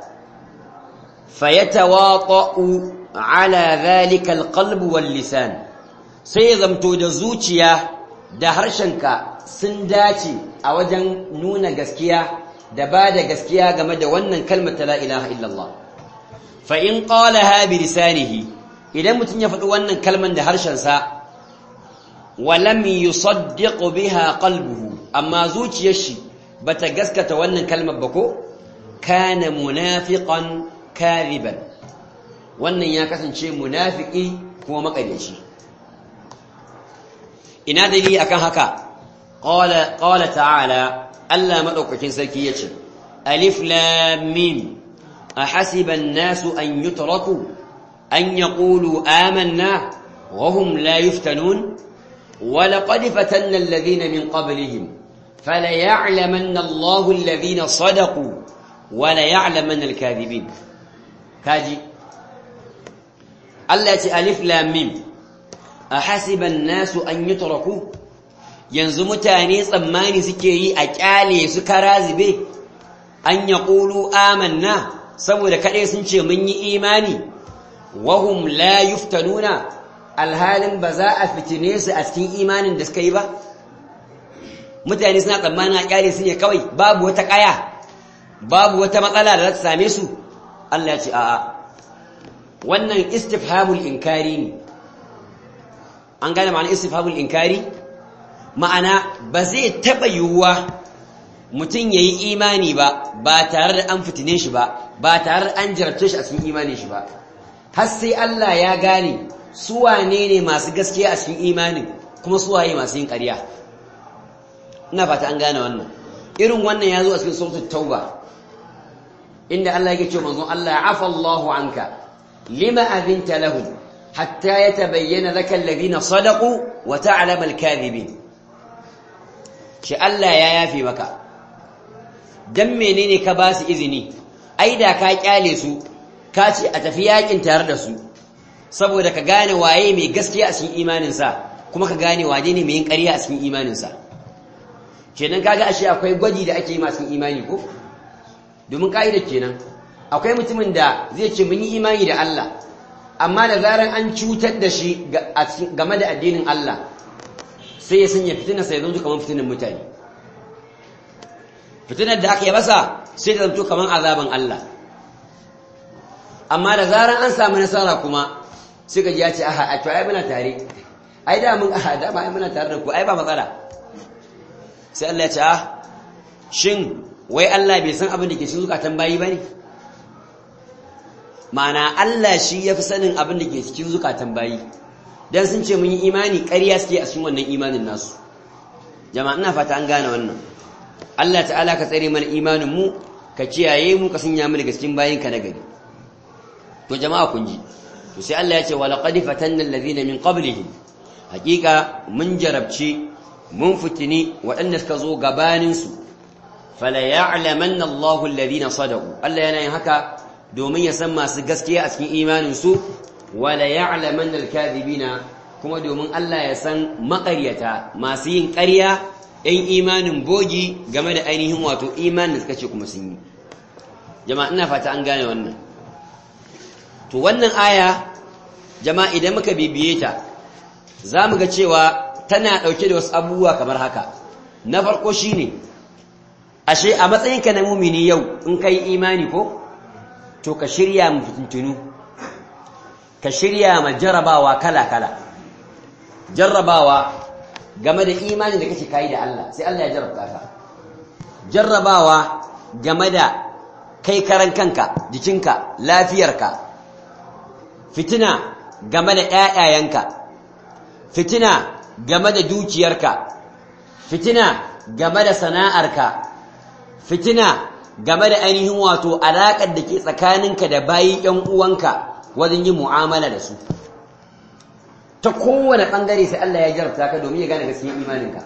[SPEAKER 1] فيتواطأ على ذلك القلب واللسان sai zamto da zuciya da harshenka sun dace a wajen nuna gaskiya da ba da gaskiya game da wannan kalmar la ilaha illallah fa in qalaha bi lisanihi idan mutun ya faɗi wannan kalmar da harshensa wa lam yusaddiq biha qalbuhu amma zuciyar shi bata gaskata wannan kalmar ba ko kana munafiqan كاذبا wannan ya kasance munafiki kuma makaryaci ina dalili akan haka qala ta'ala Allah madaukakin sarki yace alif lam mim ahasiba an-nasu an yutraku an yaqulu amanna wa hum la yuftanun wa laqad fatanna alladhina min qablihim falaya'lamanna Allahu alladhina sadaqu wa la ya'lamanna al-kadhibin kaji Allah yace alif lam mim ahasiba an-nasu an yutraku yanzu mutane tsammani suke yi a kyale su karazibe an yaqulu amanna saboda kade sun ce mun yi imani wahum la yuftanuna alhalin ba za a fitine su a cikin imanin da suka yi ba mutane suna tsammanin a kyale su ne kawai babu wata kaya babu wata matsala da za ta same su Allah ya ce a'a wannan istifhamul inkari ne an gane ma'ana istifhamul inkari ma'ana ba zai taɓa yiwuwa mutum ya yi imani ba tare da an fitine shi ba tare da an jarabce shi a cikin imanin shi ba har sai Allah ya gane su wane ne masu gaskiya a cikin imanin kuma su waye masu yin ƙarya ina fata an gane wannan irin wannan ya zo a cikin suratul tauba inda Allah yake cewa manzon Allah afa Allahu anka lima adinta lahum hatta yatabayyana laka alladhina sadaqu wa ta'lamu al-kadhibin shi Allah ya yafe maka dan menene ka ba su izini ai da ka kyale su ka ce a tafi yakin tare da su saboda ka gane waye mai gaskiya a cikin imanin sa kuma ka gane waje ne mai yin ƙarya a cikin imanin sa kenan kaga ashe akwai gwaji da ake yi masu imani ko domin kaida kenan akwai mutumin da zai ce mun yi imani da Allah amma da zaran an cutar da shi game da addinin Allah sai ya sanya fitina sai zanto kaman fitinan mutane fitinar da aka yi masa sai ta zanto kaman azaban Allah amma da zaran an samu nasara kuma sai ka ji ya ce aha a to ai muna tare ai da mun aha da ai muna tare da ku ai ba matsala sai Allah ya ce shin wai Allah bai san abin da ke cikin zukatan bayi bane ma'ana Allah shi yafi sanin abin da ke cikin zukatan bayi dan sun ce mun yi imani ƙarya suke a cikin wannan imanin nasu jama'a ina fata an gane wannan Allah ta'ala ka tsare mana imanin mu ka kiyaye mu ka sanya mu daga cikin bayinka na gari to jama'a kun ji to sai Allah ya ce wa laqad fatanna alladhina min qablihim haqiqa mun jarabci mun fitini waɗanda suka zo gabanin su fala ya'lamanna Allahu alladhina sadaqu Allah yana yin haka domin ya san masu gaskiya a cikin imanin su wala ya'lamanna al-kadhibina kuma domin Allah ya san maƙaryata masu yin ƙarya ɗan imanin bogi game da ainihin wato imanin suka ce kuma sun yi jama'a ina fata an gane wannan to wannan aya jama'a idan muka bibiye ta za mu ga cewa tana ɗauke da wasu abubuwa kamar haka na farko shine ashe a matsayinka na mumini yau in ka yi imani ko to ka shirya mu fitintunu ka shirya ma jarrabawa kala-kala jarrabawa game da imanin da kake kai da Allah sai Allah ya jarrabta ka jarrabawa game da kai karan kanka jikinka lafiyarka fitina game da ƴaƴayenka fitina game da dukiyarka fitina game da sana'arka fitina game da ainihin wato alaƙar da ke tsakaninka da bayin ƴan uwanka wajen yin mu'amala da su ta kowane ɓangare sai Allah ya jarabta ka domin ya gane gaskiyar imaninka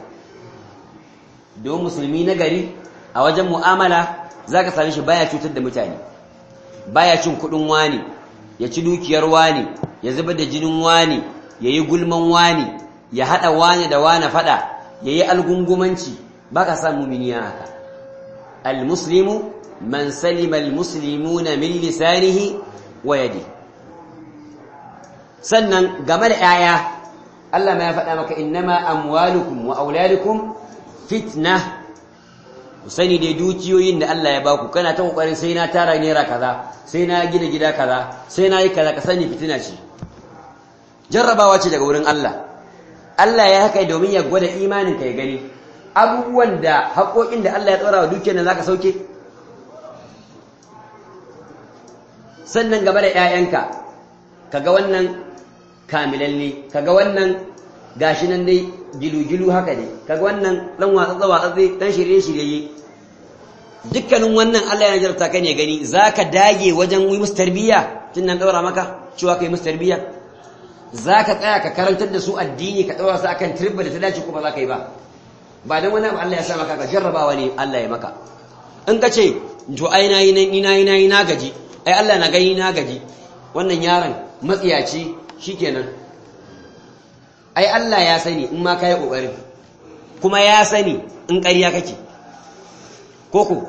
[SPEAKER 1] don musulmi na gari a wajen mu'amala za ka same shi baya cutar da mutane baya cin kuɗin wani ya ci dukiyar wani ya zubar da jinin wani ya yi gulman wani ya haɗa wani da wani faɗa ya yi algungumanci ba ka sa muminiya haka al-muslimu man salima al-muslimuna min lisanihi wa yadihi sannan game da ‘ya'ya Allah ma ya faɗa maka innama amwalukum wa auladukum fitna ku sani dai dukiyoyin da Allah ya baku kana ta kokarin sai na tara naira kaza sai na gina gida kaza sai na yi kaza ka sani fitina ce jarrabawa ce daga wurin Allah Allah ya haka domin ya gwada imanin ka ya gani abubuwan da haƙoƙin da Allah ya tsora wa dukiyar nan zaka sauke sannan game da ‘ya'yanka kaga wannan kamilalle kaga wannan gashi nan dai gilu-gilu haka ne kaga wannan dan watsa-watsa dan shirye-shirye dukkanin wannan Allah ya jarta ka ne gani zaka dage wajen yi musu tarbiyya tun nan daura maka cewa kai musu tarbiyya zaka tsaya ka karantar da su addini ka daura su akan turba da ta dace ko ba za ka yi ba dan wani Allah ya sa maka ka jarrabawa ne Allah ya maka in ka ce to ai nayi na gaji ai Allah na gani na gaji wannan yaron matsiyaci shikenan ai Allah ya sani in ma kai kokarin kuma ya sani in ƙarya kake koko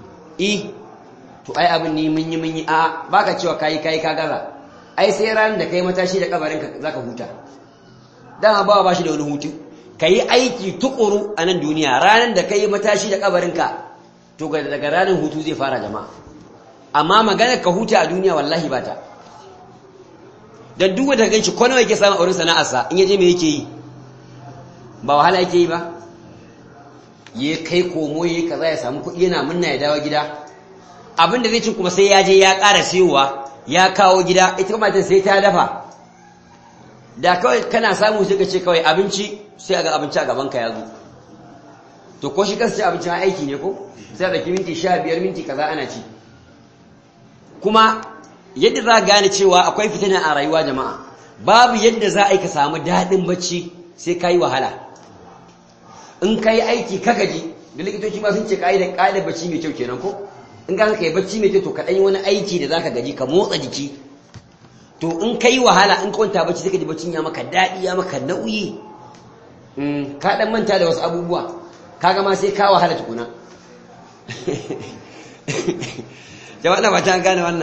[SPEAKER 1] to ai abin ni mun yi a baka cewa kai ka gaza ai sai ran da kai matashi da kabarinka zaka huta dan ba shi da wani hutu kai aiki tukuru a nan duniya ranan da kai matashi da kabarinka to daga ranar hutu zai fara jama'a amma maganar ka huta a duniya wallahi ba ta dan duk wanda ganci ko nawa yake samu auren sana'arsa in yaje me yake yi ba wahala yake yi ba ya kai komo yayi kaza ya samu kuɗi yana munna ya dawo gida abinda zai ci kuma sai ya je ya ƙara siyowa ya kawo gida ita kuma sai ta dafa da kawai kana samu sai ka ce kawai abinci sai ga abinci a gaban ka ya zo to ko shi kansa abincin aiki ne ko sai da minti 15 minti kaza ana ci kuma yadda za gane cewa akwai fitina a rayuwa jama'a babu yadda za a yi ka samu daɗin bacci sai ka yi wahala in ka yi aiki ka gaji da likitoci ma sun ce ƙa'idar bacci mai kyau kenan ko in ka yi bacci mai kyau to ka ɗanyi wani aiki da za ka gaji ka motsa jiki to in ka yi wahala in ka kwanta bacci sai ka ji baccin ya maka daɗi ya maka nauyi ka ɗan manta da wasu abubuwa ka gama sai ka wahala tukuna jama'a ba ta gane wannan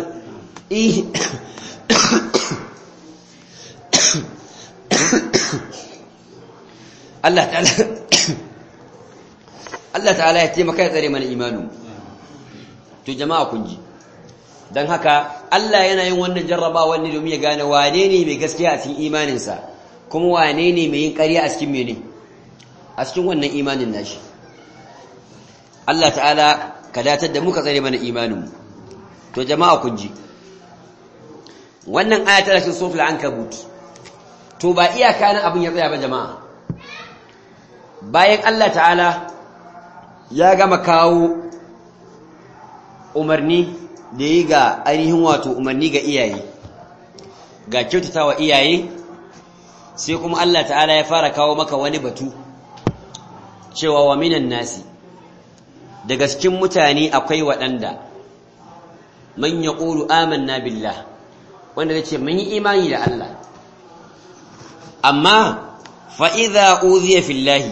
[SPEAKER 1] Allah ta'ala ya taimaka ya tsare mana imanu to jama'a kun ji dan haka Allah yana yin wannan jarrabawa ne domin ya gane wane ne mai gaskiya a cikin imaninsa kuma wane ne mai yin ƙarya a cikin mene a cikin wannan imanin nashi Allah ta'ala ka datar da mu ka tsare mana imaninmu to jama'a kun ji wannan aya ta cikin suratul ankabut to ba iyaka nan abin ya tsaya ba jama'a bayan Allah ta'ala ya gama kawo umarni da yi ga ainihin wato umarni ga iyaye ga kyautatawa iyaye sai kuma Allah ta'ala ya fara kawo maka wani batu cewa wa minan nasi daga cikin mutane akwai waɗanda man yaqulu amanna billah wanda zai ce mun yi imani da Allah amma fa idza uziya fillahi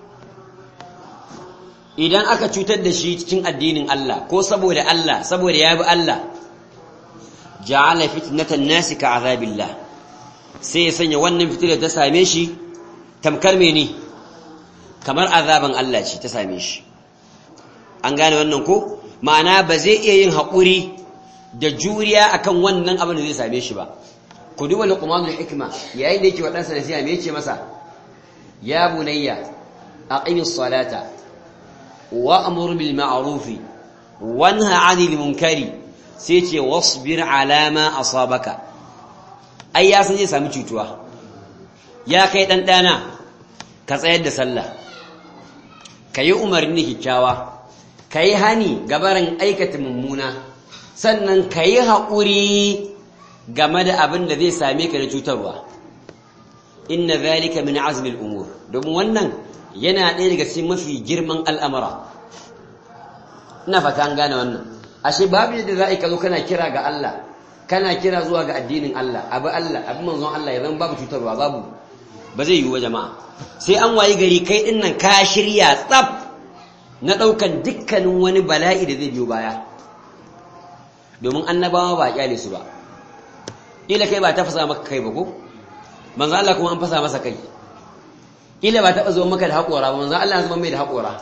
[SPEAKER 1] idan aka cutar da shi cikin addinin Allah ko saboda Allah saboda ya bi Allah ja'ala fitnatan nasi ka'azabillah sai ya sanya wannan fitilar ta same shi tamkar mene kamar azaban Allah ce ta same shi an gane wannan ko ma'ana ba zai iya yin haƙuri da juriya akan wannan abin da zai same shi ba ku duba luqmanul hikma yayin da yake wa ɗansa nasiha me yace masa ya bunayya aqimis salata wa'mur bil ma'ruf wanha 'anil munkari sai ce wasbir 'ala ma asabaka ai ya san zai sami cutuwa ya kai dan dana ka tsayar da sallah kayi umarni kikkiawa kayi hani gabaran aikata mummuna sannan kayi haƙuri game da abin da zai same ka da cutarwa inna zalika min azmi al-umur domin wannan yana ɗaya daga cikin mafi girman al'amura ina fata an gane wannan ashe babu yadda za a yi ka zo kana kira ga Allah kana kira zuwa ga addinin Allah abu manzon Allah ya zama babu cutarwa babu ba zai yi wa jama'a sai an wayi gari kai din nan ka shirya tsaf na ɗaukan dukkanin wani bala'i da zai biyo baya domin annabawa ba kyale su ba ila kai ba ta fasa maka kai ba ko manzo Allah kuma an fasa masa kai ila ba ta zo maka da haƙora ba manzo Allah zama mai da haƙora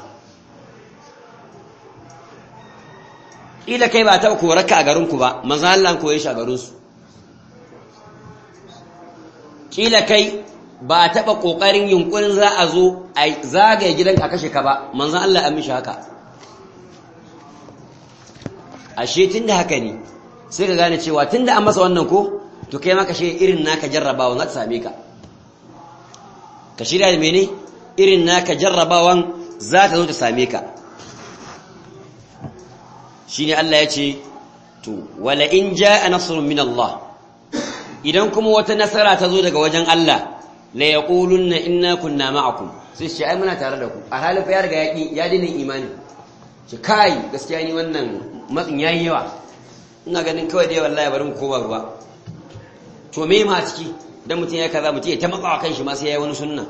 [SPEAKER 1] ila kai ba ta koraka a garin ku ba manzo Allah koye shi a garin su kila kai ba taɓa ƙoƙarin yunƙurin za a zo a zagaye gidanka a kashe ka ba manzo Allah an mishi haka ashe tunda haka ne sai ka gane cewa tunda an masa wannan ko to kai ma ka shirya irin naka jarrabawan za ta same ka ka shirya da mene irin naka jarrabawan za ta zo ta same ka shine Allah ya ce to wala in jaa nasrun min Allah idan kuma wata nasara ta zo daga wajen Allah la yaqulunna inna kunna ma'akum sai shi ai muna tare da ku a halin fa ya riga ya dinin imani shi kai gaskiya ni wannan matsin yayi yawa ina ganin kawai dai wallahi bari mu koma ruwa to me ma ciki dan mutun ya kaza mutun ya ta matsawa kan shi ma sai yayi wani sunna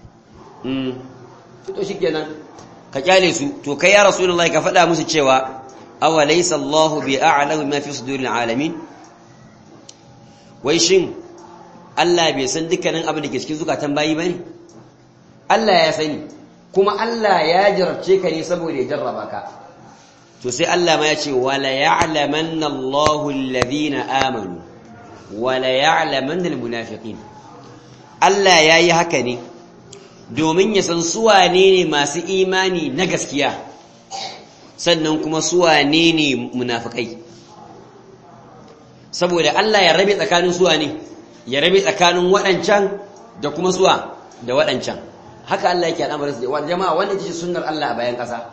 [SPEAKER 1] to shikenan ka kyale su to kai ya rasulullahi ka faɗa musu cewa awalaysa Allahu bi'a'lamu bima fi suduril alamin wai shin Allah bai san dukkanin abin da ke cikin zukatan bayi bane Allah ya sani kuma Allah ya jarabce ka ne saboda ya jarraba ka to sai Allah ma ya ce wala ya'lamanna Allahu alladhina amanu wala ya'lamanna almunafiqin Allah yayi haka ne domin ya san su wane ne masu imani na gaskiya sannan kuma su wane ne munafikai saboda Allah ya rabe tsakanin su wane ya rabe tsakanin waɗancan da kuma suwa da waɗancan haka Allah yake al'amarin su jama'a wannan ce sunnar Allah a bayan ƙasa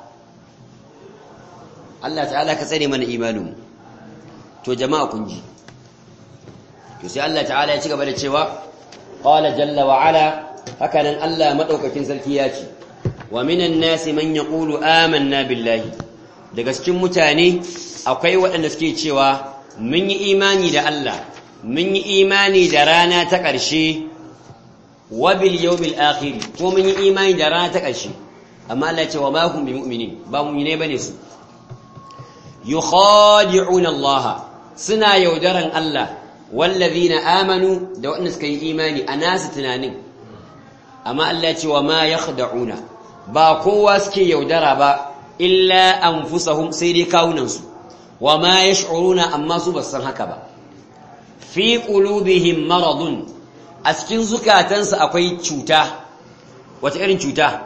[SPEAKER 1] Allah ta'ala ka tsare mana imanin to jama'a kun ji to sai Allah ta'ala ya ci gaba da cewa qala jalla wa ala hakanan Allah madaukakin sarki ya ce wa minan nasi man yaqulu amanna billahi daga cikin mutane akwai waɗanda suke cewa mun yi imani da Allah mun yi imani da rana ta ƙarshe wa bil yawmil akhir ko mun yi imani da rana ta ƙarshe amma Allah ya ce wa ma hum bi mu'minin ba mu'mine bane su yukhadi'una Allah suna yaudaran Allah wallazina amanu da wanda suka yi imani a nasu tunanin amma Allah ya ce wa ma yakhda'una ba kowa suke yaudara ba illa anfusahum sai dai kawunansu wa ma yash'uruna amma su basu san haka ba fi qulubihim maradun a cikin zukatansu akwai cuta wata irin cuta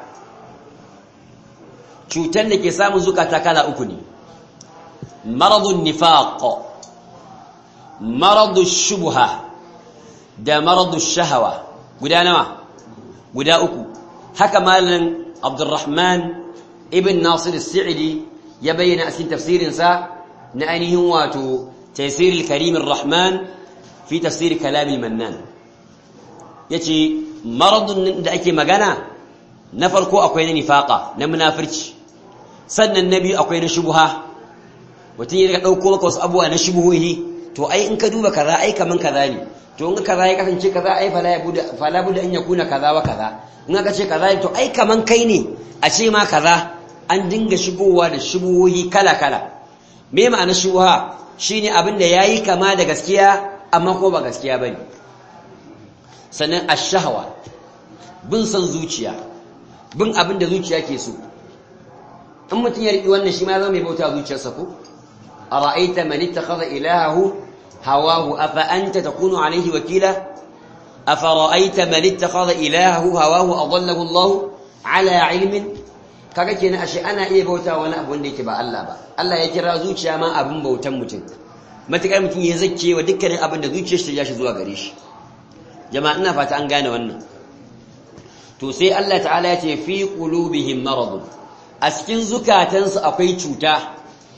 [SPEAKER 1] cutar da ke samun zukata kala uku ne maradun nifaq maradu shubha da maradu shahawa guda nawa guda uku haka malam Abdurrahman ibn Nasir as-Sa'idi ya bayyana a cikin tafsirinsa na ainihin wato Taysir al-Karim ar-Rahman fi tafsir kalam al-Mannan yace maradun da ake magana na farko akwai na nifaqa na munafirci sannan nabi akwai na shubha mutum ya dauko maka wasu abuwa na shubuhi to ai in ka duba kaza ai kaman kaza ne to in kaza ya kasance kaza ai fala budda an yakuna kaza wa kaza in aka ce kaza to ai kaman kai ne a ce ma kaza an dinga shigowa da shubuhi kala kala me ma'ana shubha shine abin da yayi kama da gaskiya amma ko ba gaskiya bane sannan ash-shahwa bin san zuciya bin abin da zuciya ke so in mutum ya riki wannan shi ma zama mai bauta zuciyarsa ko ara'aita man ittakhadha ilahahu hawahu afa anta takunu alayhi wakila afara'aita man ittakhadha ilahahu hawahu adallahu Allah ala ilmin kaga kenan ashe ana iya bauta wani abu wanda yake ba Allah ba Allah ya kira zuciya ma abin bautan mutum matakar mutum ya zakke wa dukkanin abin da zuciyar shi ta jashi zuwa gare shi jama'a ina fata an gane wannan to sai Allah ta'ala ya ce fi qulubihim marad a cikin zukatansu akwai cuta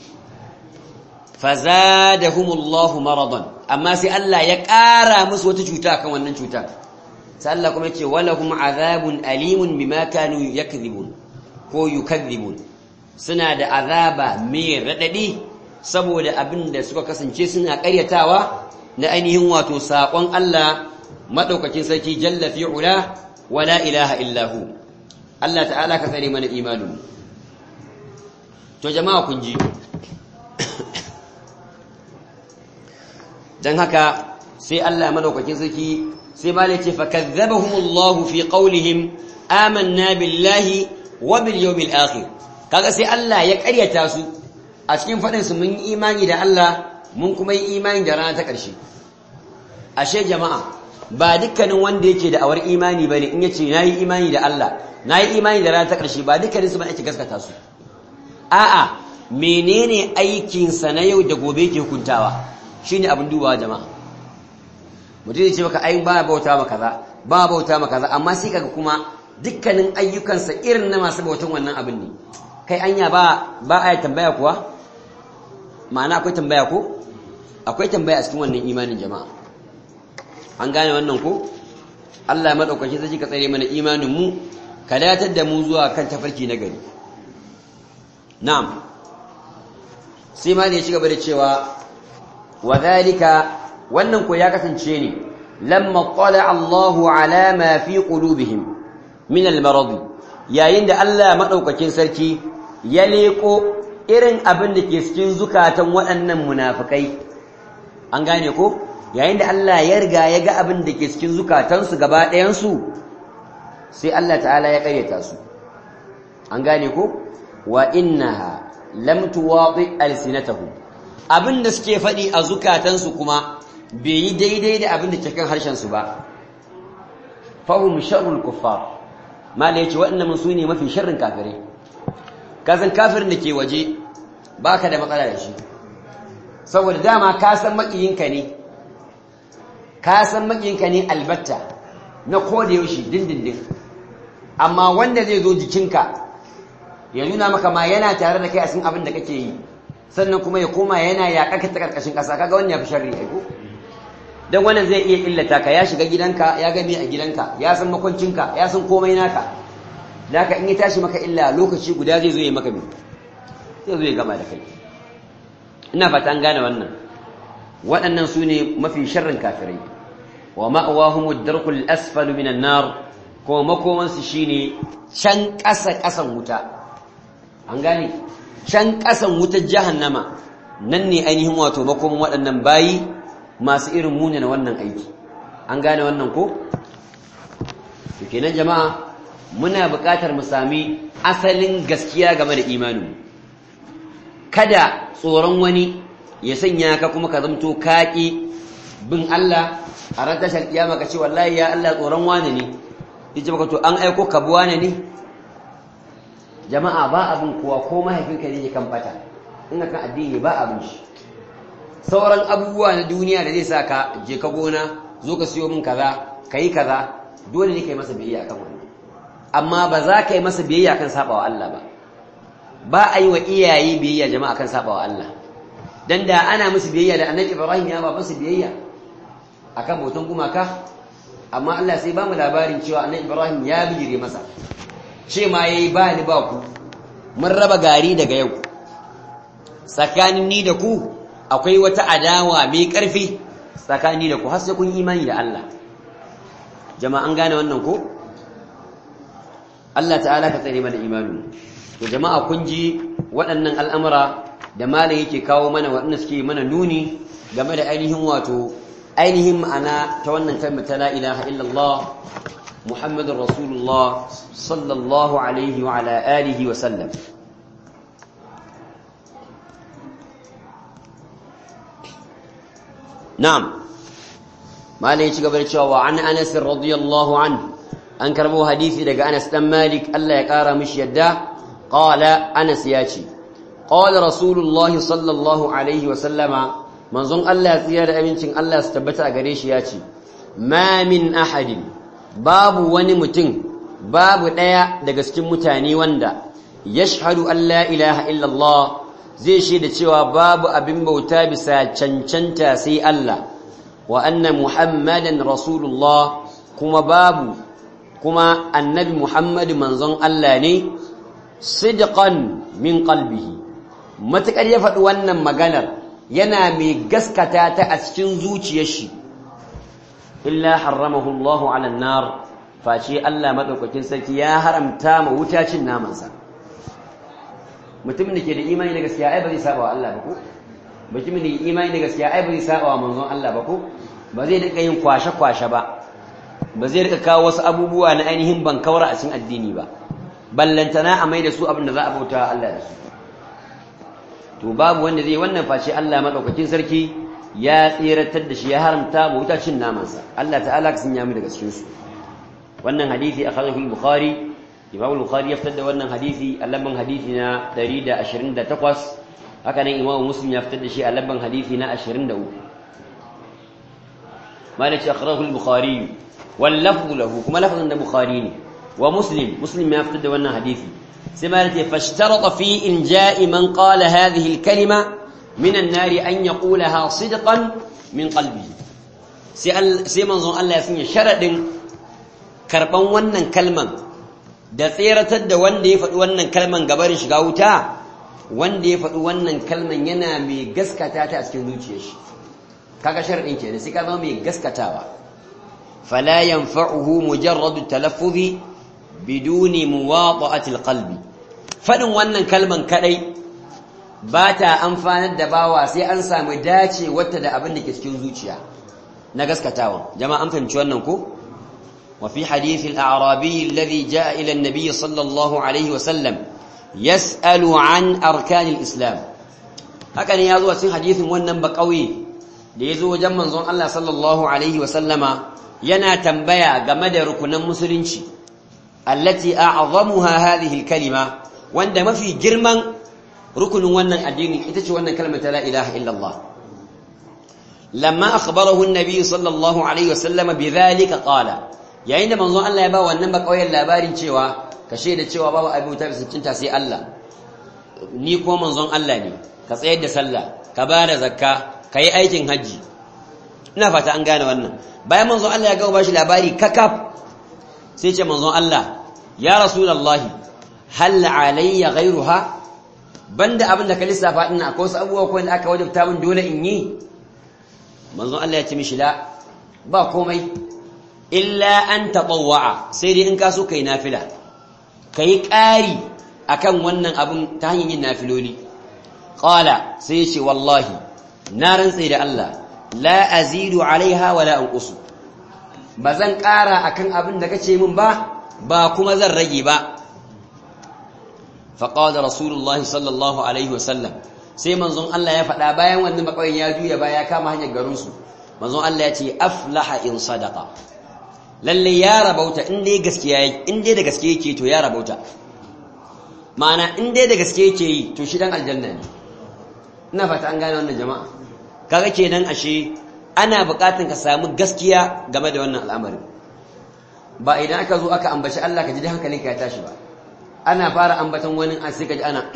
[SPEAKER 1] fazadahumullahu maradan amma sai Allah ya ƙara musu wata cuta kan wannan cuta sai Allah kuma yace walahum azabun alimun bima kanu yakdhibun ko yukadhibun suna da azaba mai radadi saboda abin da suka kasance suna ƙaryatawa na ainihin wato sakon Allah madaukakin sarki jalla fi ula wala ilaha illa hu Allah ta'ala ka tsare mana imanin to jama'a kun ji dan haka sai Allah madaukakin sarki sai ma yace fakadzabahumullahu fi qawlihim amanna billahi wa bil yawmil akhir kaga sai Allah ya ƙaryata su a cikin fadin su mun yi imani da Allah mun kuma yi imani da rana ta ƙarshe ashe jama'a ba dukkanin wanda yake da awar imani bane in yace nayi imani da Allah nayi imani da rana ta ƙarshe ba dukkanin su ba ake gaskata su a'a menene aikin sa na yau da gobe yake hukuntawa shine abin dubawa jama'a mutum zai ce maka ai ba bauta maka kaza ba bauta maka kaza amma sai kaga kuma dukkanin ayyukansa irin na masu bautan wannan abin ne kai anya ba a tambaya kuwa ma'ana akwai tambaya ko akwai tambaya a cikin wannan imanin jama'a an gane wannan ko Allah madaukaki zai ka tsare mana imanin mu ka datar da mu zuwa kan tafarki na gari na'am sai ma ne ya ci gaba da cewa wa dhalika wannan ko ya kasance ne lamma qala Allahu ala ma fi qulubihim min al-marad yayin da Allah madaukakin sarki ya leko irin abin da ke cikin zukatan waɗannan munafikai an gane ko yayin da Allah ya riga ya ga abin da ke cikin zukatansu gaba ɗayan su sai Allah ta'ala ya ƙaryata su an gane ko wa innaha lam tuwadi alsinatahum abin da suke faɗi a zukatansu kuma bai yi daidai da abin da ke kan harshen su ba fahum sharrul kuffar mala yace waɗannan su ne mafi sharrin kafirai kasan kafirin da ke waje baka da matsala da shi saboda dama ka san makiyinka ne albatta na koda yaushe dindindin amma wanda zai zo jikinka ya nuna maka ma yana tare da kai a cikin abin da kake yi sannan kuma ya koma yana yaƙa ta ƙarƙashin ƙasa kaga wannan ya fi sharri aiko dan wannan zai iya illata ka ya shiga gidanka ya gani a gidanka ya san makwancinka ya san komai naka naka in ya tashi maka illa lokaci guda zai zo ya maka me zai zo ya gama da kai ina fata an gane wannan waɗannan su ne mafi sharrin kafirai wa ma'awahum ad-darkul asfalu minan nar kuma makomansu shine can ƙasan wuta an gane can ƙasan wutar jahannama nan ne ainihin wato makoman waɗannan bayi masu irin muni na wannan aiki an gane wannan ko to kenan jama'a muna buƙatar mu sami asalin gaskiya game da imanin kada tsoron wani ya sanya ka kuma ka zamto kaki bin Allah a ran tashar kiyama ka ce wallahi ya Allah tsoron wani ne yace baka to an aiko ka bi wani ne jama'a ba abin kowa ko mahaifinka ne kan bata in kan addini ba abin shi sauran abubuwa na duniya da zai sa ka je ka gona zo ka siyo min kaza kai kaza dole ne kai masa biyayya kan wannan amma ba za ka yi masa biyayya kan sabawa Allah ba a yi wa iyaye biyayya jama'a kan sabawa Allah dan da ana musu biyayya da Annabi Ibrahim ya ba musu biyayya akan bautan gumaka amma Allah sai ba mu labarin cewa Annabi Ibrahim ya bijire masa ce ma yayi ba ni ba ku mun raba gari daga yau tsakanin ni da ku akwai wata adawa mai ƙarfi tsakani da ku har sai kun imani da Allah jama'a an gane wannan ko Allah ta'ala ka tsare mana imanin to jama'a kun ji waɗannan al'amura da malam yake kawo mana waɗanda suke mana nuni game da ainihin ma'ana ta wannan kalmar ta la ilaha illallah muhammadur rasulullah sallallahu alaihi wa ala alihi wa sallam na'am malam ya ci gaba da cewa wa an Anas radiyallahu anhu an karbo hadisi daga Anas dan Malik Allah ya kara mishi yadda qala Anas ya ce qala Rasulullah sallallahu alaihi wa sallama manzon Allah ya tsira da amincin Allah su tabbata a gare shi ya ce ma min ahadin babu wani mutum babu daya daga cikin mutane wanda yashhadu an la ilaha illa Allah zai shaida cewa babu abin bauta bisa cancanta sai Allah wa anna muhammadan rasulullah kuma annabi muhammad manzon Allah ne sidqan min qalbihi matakar ya faɗi wannan maganar yana mai gaskata ta a cikin zuciyar shi illa harramahu Allah 'ala an-nar face Allah madaukakin sarki ya haramta ma wuta cin namansa mutumin da ke da imani na gaskiya ai ba zai saba wa Allah ba ko mutumin da ke imani na gaskiya ai ba zai saba wa manzon Allah ba ko ba zai rika yin kwashe-kwashe ba ba zai rika kawo wasu abubuwa na ainihin bankawar a cikin addini ba ballantana a mai da su abin da za a bauta Allah da su to babu wanda zai wannan face Allah madaukakin sarki ya tsiratar da shi ya haramta mu wuta cin namansa Allah ta'ala ka sanya mu daga cikin su wannan hadisi akhrajahu al-Bukhari Imam al-Bukhari ya fitar da wannan hadisi a lamban hadisi na 128 haka nan Imam Muslim ya fitar da shi a lamban hadisi na 23 malaki akhrajahu al-bukhari wal lafzu lahu kuma lafzun da bukhari ne wa muslim ya fitar da wannan hadisi sai malaki fashtarata fi inja'i man qala hadhihi al-kalima min an-nar an yaqulaha sidqan min qalbihi sai manzon Allah ya sanya sharadin karban wannan kalman da tseratar da wanda ya faɗi wannan kalman gabarin shiga wuta wanda ya faɗi wannan kalman yana mai gaskata ta a cikin zuciyar shi kaga sharadin kenan sai ka zama mai gaskatawa fala yanfa'uhu mujarradu talaffuzi biduni muwada'ati alqalbi fadin wannan kalman kadai ba ta amfanar da bawa sai an samu dace wata da abin da ke cikin zuciya na gaskatawa jama'a an fahimci wannan ko wa fi hadith al-a'rabi alladhi jaa ila an-nabi sallallahu alaihi wa sallam yas'alu an arkan al-islam haka ne yazo a cikin hadithin wannan ba kauye da yazo wajen manzon Allah sallallahu alaihi wa sallama yana tambaya game da rukunan musulunci allati a'zamuha hadhihi al-kalima wanda mafi girman rukunin wannan addini ita ce wannan kalmar la ilaha illallah lamma akhbarahu an-nabi sallallahu alaihi wasallam bidhalika qala yayin da manzon Allah ya ba wannan ba kauyen labarin cewa kashe da cewa babu abu ta bisinta sai Allah ni ko manzon Allah ne ka tsayar da sallah ka bada zakka kai aikin haji ina fata an gane wannan bayan manzon Allah ya ga ba shi labari kakaf sai ce manzon Allah ya rasulullahi hal alayya ghayruha banda abin da ka lissafa ina akwai wasu abubuwa ko da aka wajabta min dole in yi manzon Allah ya ce mishi la ba komai illa an tatawwa sai dai in ka so kai nafila kai ƙari akan wannan abin ta hanyar yin nafiloli qala sai ya ce wallahi na rantsa da Allah la azidu alaiha wala anqusu bazan ƙara akan abin da kace min ba kuma zan rage ba فقال رسول الله صلى الله عليه وسلم sai manzon Allah ya faɗa bayan wannan makawai ya juya baya kama hanyar garin su manzon Allah ya ce aflaha in sadaqa lalle ya rabauta in dai gaskiya in dai da gaske yake to ya rabauta ma'ana in dai da gaske yake yi to shi dan aljanna ne ina fata an gane wannan jama'a kaga kenan ashe ana buƙatar ka samu gaskiya game da wannan al'amarin ba idan aka zo aka ambaci Allah ka ji da hankalinka ya tashi ba ana fara ambatan wani an sai kaji ana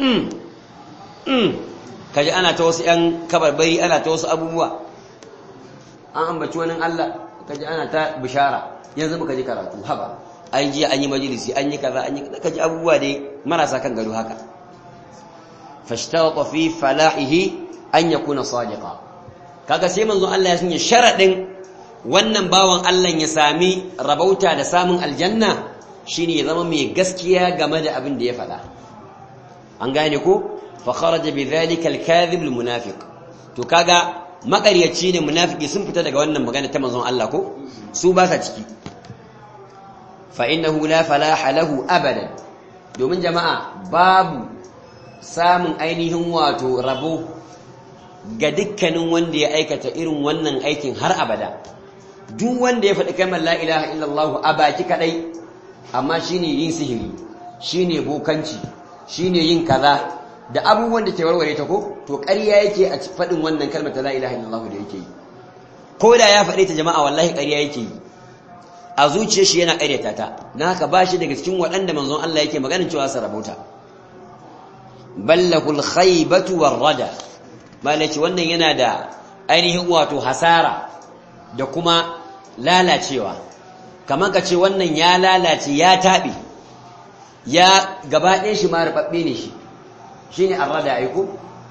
[SPEAKER 1] kaji ana ta wasu ƴan kabarbari ana ta wasu abubuwa an ambaci wani Allah kaji ana ta bishara yanzu muka ji karatu haba an ji an yi majalisi an yi kaza an yi kaji abubuwa dai marasa kan gado haka fashtata fi falahihi an yakuna sadiqa kaga sai manzon Allah ya sanya sharadin wannan bawan Allah ya sami rabauta da samun aljanna shine ya zama mai gaskiya game da abin da ya faɗa an gane ko fa kharaja bidhalika al-kadhib al-munafiq to kaga makaryaci ne munafiki sun fita daga wannan magana ta manzon Allah ko su ba sa ciki fa innahu la falaha lahu abadan domin jama'a babu samun ainihin wato rabo ga dukkanin wanda ya aikata irin wannan aikin har abada duk wanda ya faɗi kalmar la ilaha illallah a baki kadai amma shine yin sihiri shine bokanci shine yin kaza da abubuwan da ke warware ta ko to ƙarya yake a faɗin wannan kalmar ta la ilaha illallah da yake yi ko da ya faɗe ta jama'a wallahi ƙarya yake yi a zuciyar shi yana ƙaryata ta dan haka ba shi daga cikin waɗanda manzon Allah yake maganin cewa sa rabauta ballahul khaybatu warrada malaci wannan yana da ainihin wato hasara da kuma lalacewa kamar ka ce wannan ya lalace ya taɓe ya gaba ɗaya shi ma rubabbe ne shi ne arrada aiko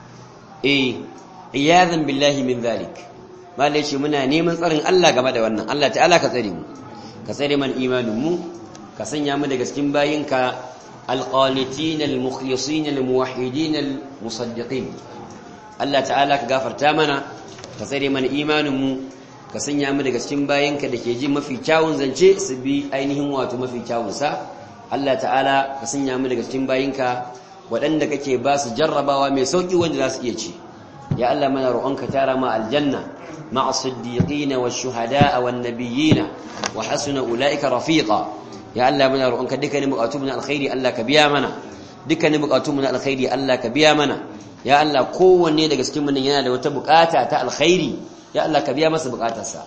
[SPEAKER 1] iyazan billahi min zalik malai ce muna neman tsarin Allah game da wannan Allah ta'ala ka tsare mu ka tsare man imanin mu ka sanya mu daga cikin bayinka alqanitin almukhlisin almuwahhidin almusaddiqin Allah ta'ala ka gafarta mana ka tsare man imanin mu ka sanya mu daga cikin bayinka da ke ji mafi kyawun zance su bi ainihin wato mafi kyawun sa Allah ta'ala ka sanya mu daga cikin bayinka waɗanda kake ba su jarrabawa mai sauki wanda za su iya ci ya Allah mana roƙonka tara ma aljanna ma'a siddiqin wash-shuhada'a wan-nabiyyin wa hasuna ulaika rafiqa ya Allah mana roƙonka dukkanin buƙatun na alkhairi Allah ka biya mana dukkanin buƙatun na alkhairi Allah ka biya mana ya Allah kowanne daga cikin mu yana da wata buƙata ta alkhairi ya Allah ka biya masa buƙatarsa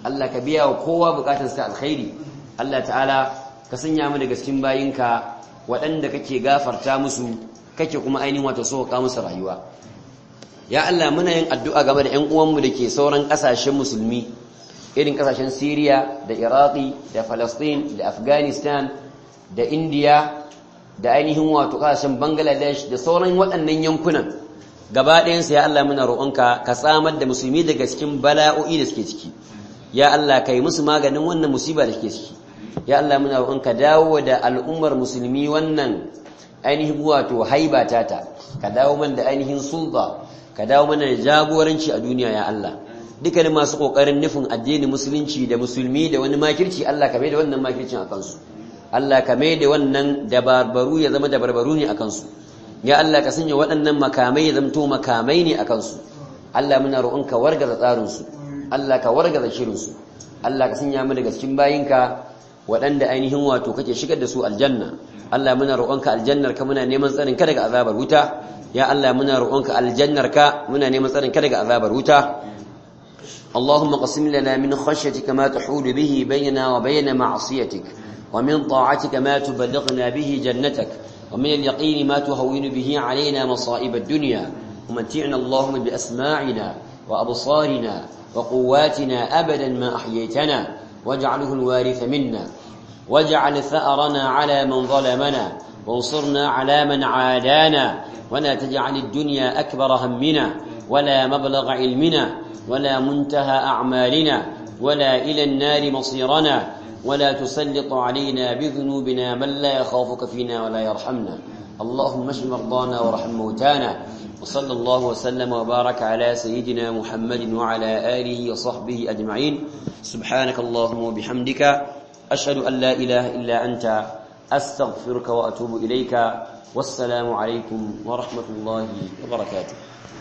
[SPEAKER 1] Allah ka biya wa kowa bukatarsa ta alkhairi Allah ta'ala ka sanya mu daga cikin bayinka waɗanda kake gafarta musu kake kuma ainihin wato sauka musu rayuwa ya Allah muna yin addu'a game da ƴan uwanmu da ke sauran ƙasashen musulmi irin ƙasashen Syria da Iraqi da Palestine da Afghanistan da India da ainihin wato ƙasashen Bangladesh da sauran waɗannan yankunan gaba ɗayansu ya Allah muna roƙonka ka tsamar da musulmi daga cikin bala'o'i da suke ciki ya Allah kai musu maganin wannan musiba da suke ciki ya Allah muna roƙonka dawo da al'ummar musulmi wannan ainihin wato haibata ta ka dawo mana da ainihin sulta ka dawo mana da jagoranci a duniya ya Allah dukkanin masu kokarin nufin addinin musulunci da musulmi da wani makirci Allah ka mai da wannan makircin a kansu Allah ka mai da wannan dabarbaru ya zama dabarbaru ne a kansu ya Allah ka sanya waɗannan makamai ya zamto makamai ne a kansu Allah muna roƙonka wargaza tsarinsu Allah ka wargaza shirinsu Allah ka sanya mu daga cikin bayinka waɗanda ainihin wato kake shigar da su aljanna Allah muna roƙonka aljannar ka muna neman tsarin ka daga azabar wuta ya Allah muna roƙonka aljannar ka muna neman tsarin ka daga azabar wuta اللهم قسم لنا من خشيتك ما تحول به بيننا وبين معصيتك ومن طاعتك ما تبلغنا به جنتك ومن اليقين ما تهون به علينا مصائب الدنيا ومتعنا اللهم بأسماعنا وأبصارنا وقواتنا أبدا ما أحييتنا واجعله الوارث منا واجعل ثأرنا على من ظلمنا وانصرنا على من عادانا ولا تجعل الدنيا أكبر همنا ولا مبلغ علمنا ولا منتهى أعمالنا ولا إلى النار مصيرنا ولا تسلط علينا بذنوبنا من لا يخافك فينا ولا يرحمنا اللهم اشف مرضانا وارحم موتانا وصلى الله وسلم وبارك على سيدنا محمد وعلى آله وصحبه أجمعين سبحانك اللهم وبحمدك أشهد أن لا إله إلا أنت أستغفرك وأتوب إليك والسلام عليكم ورحمة الله وبركاته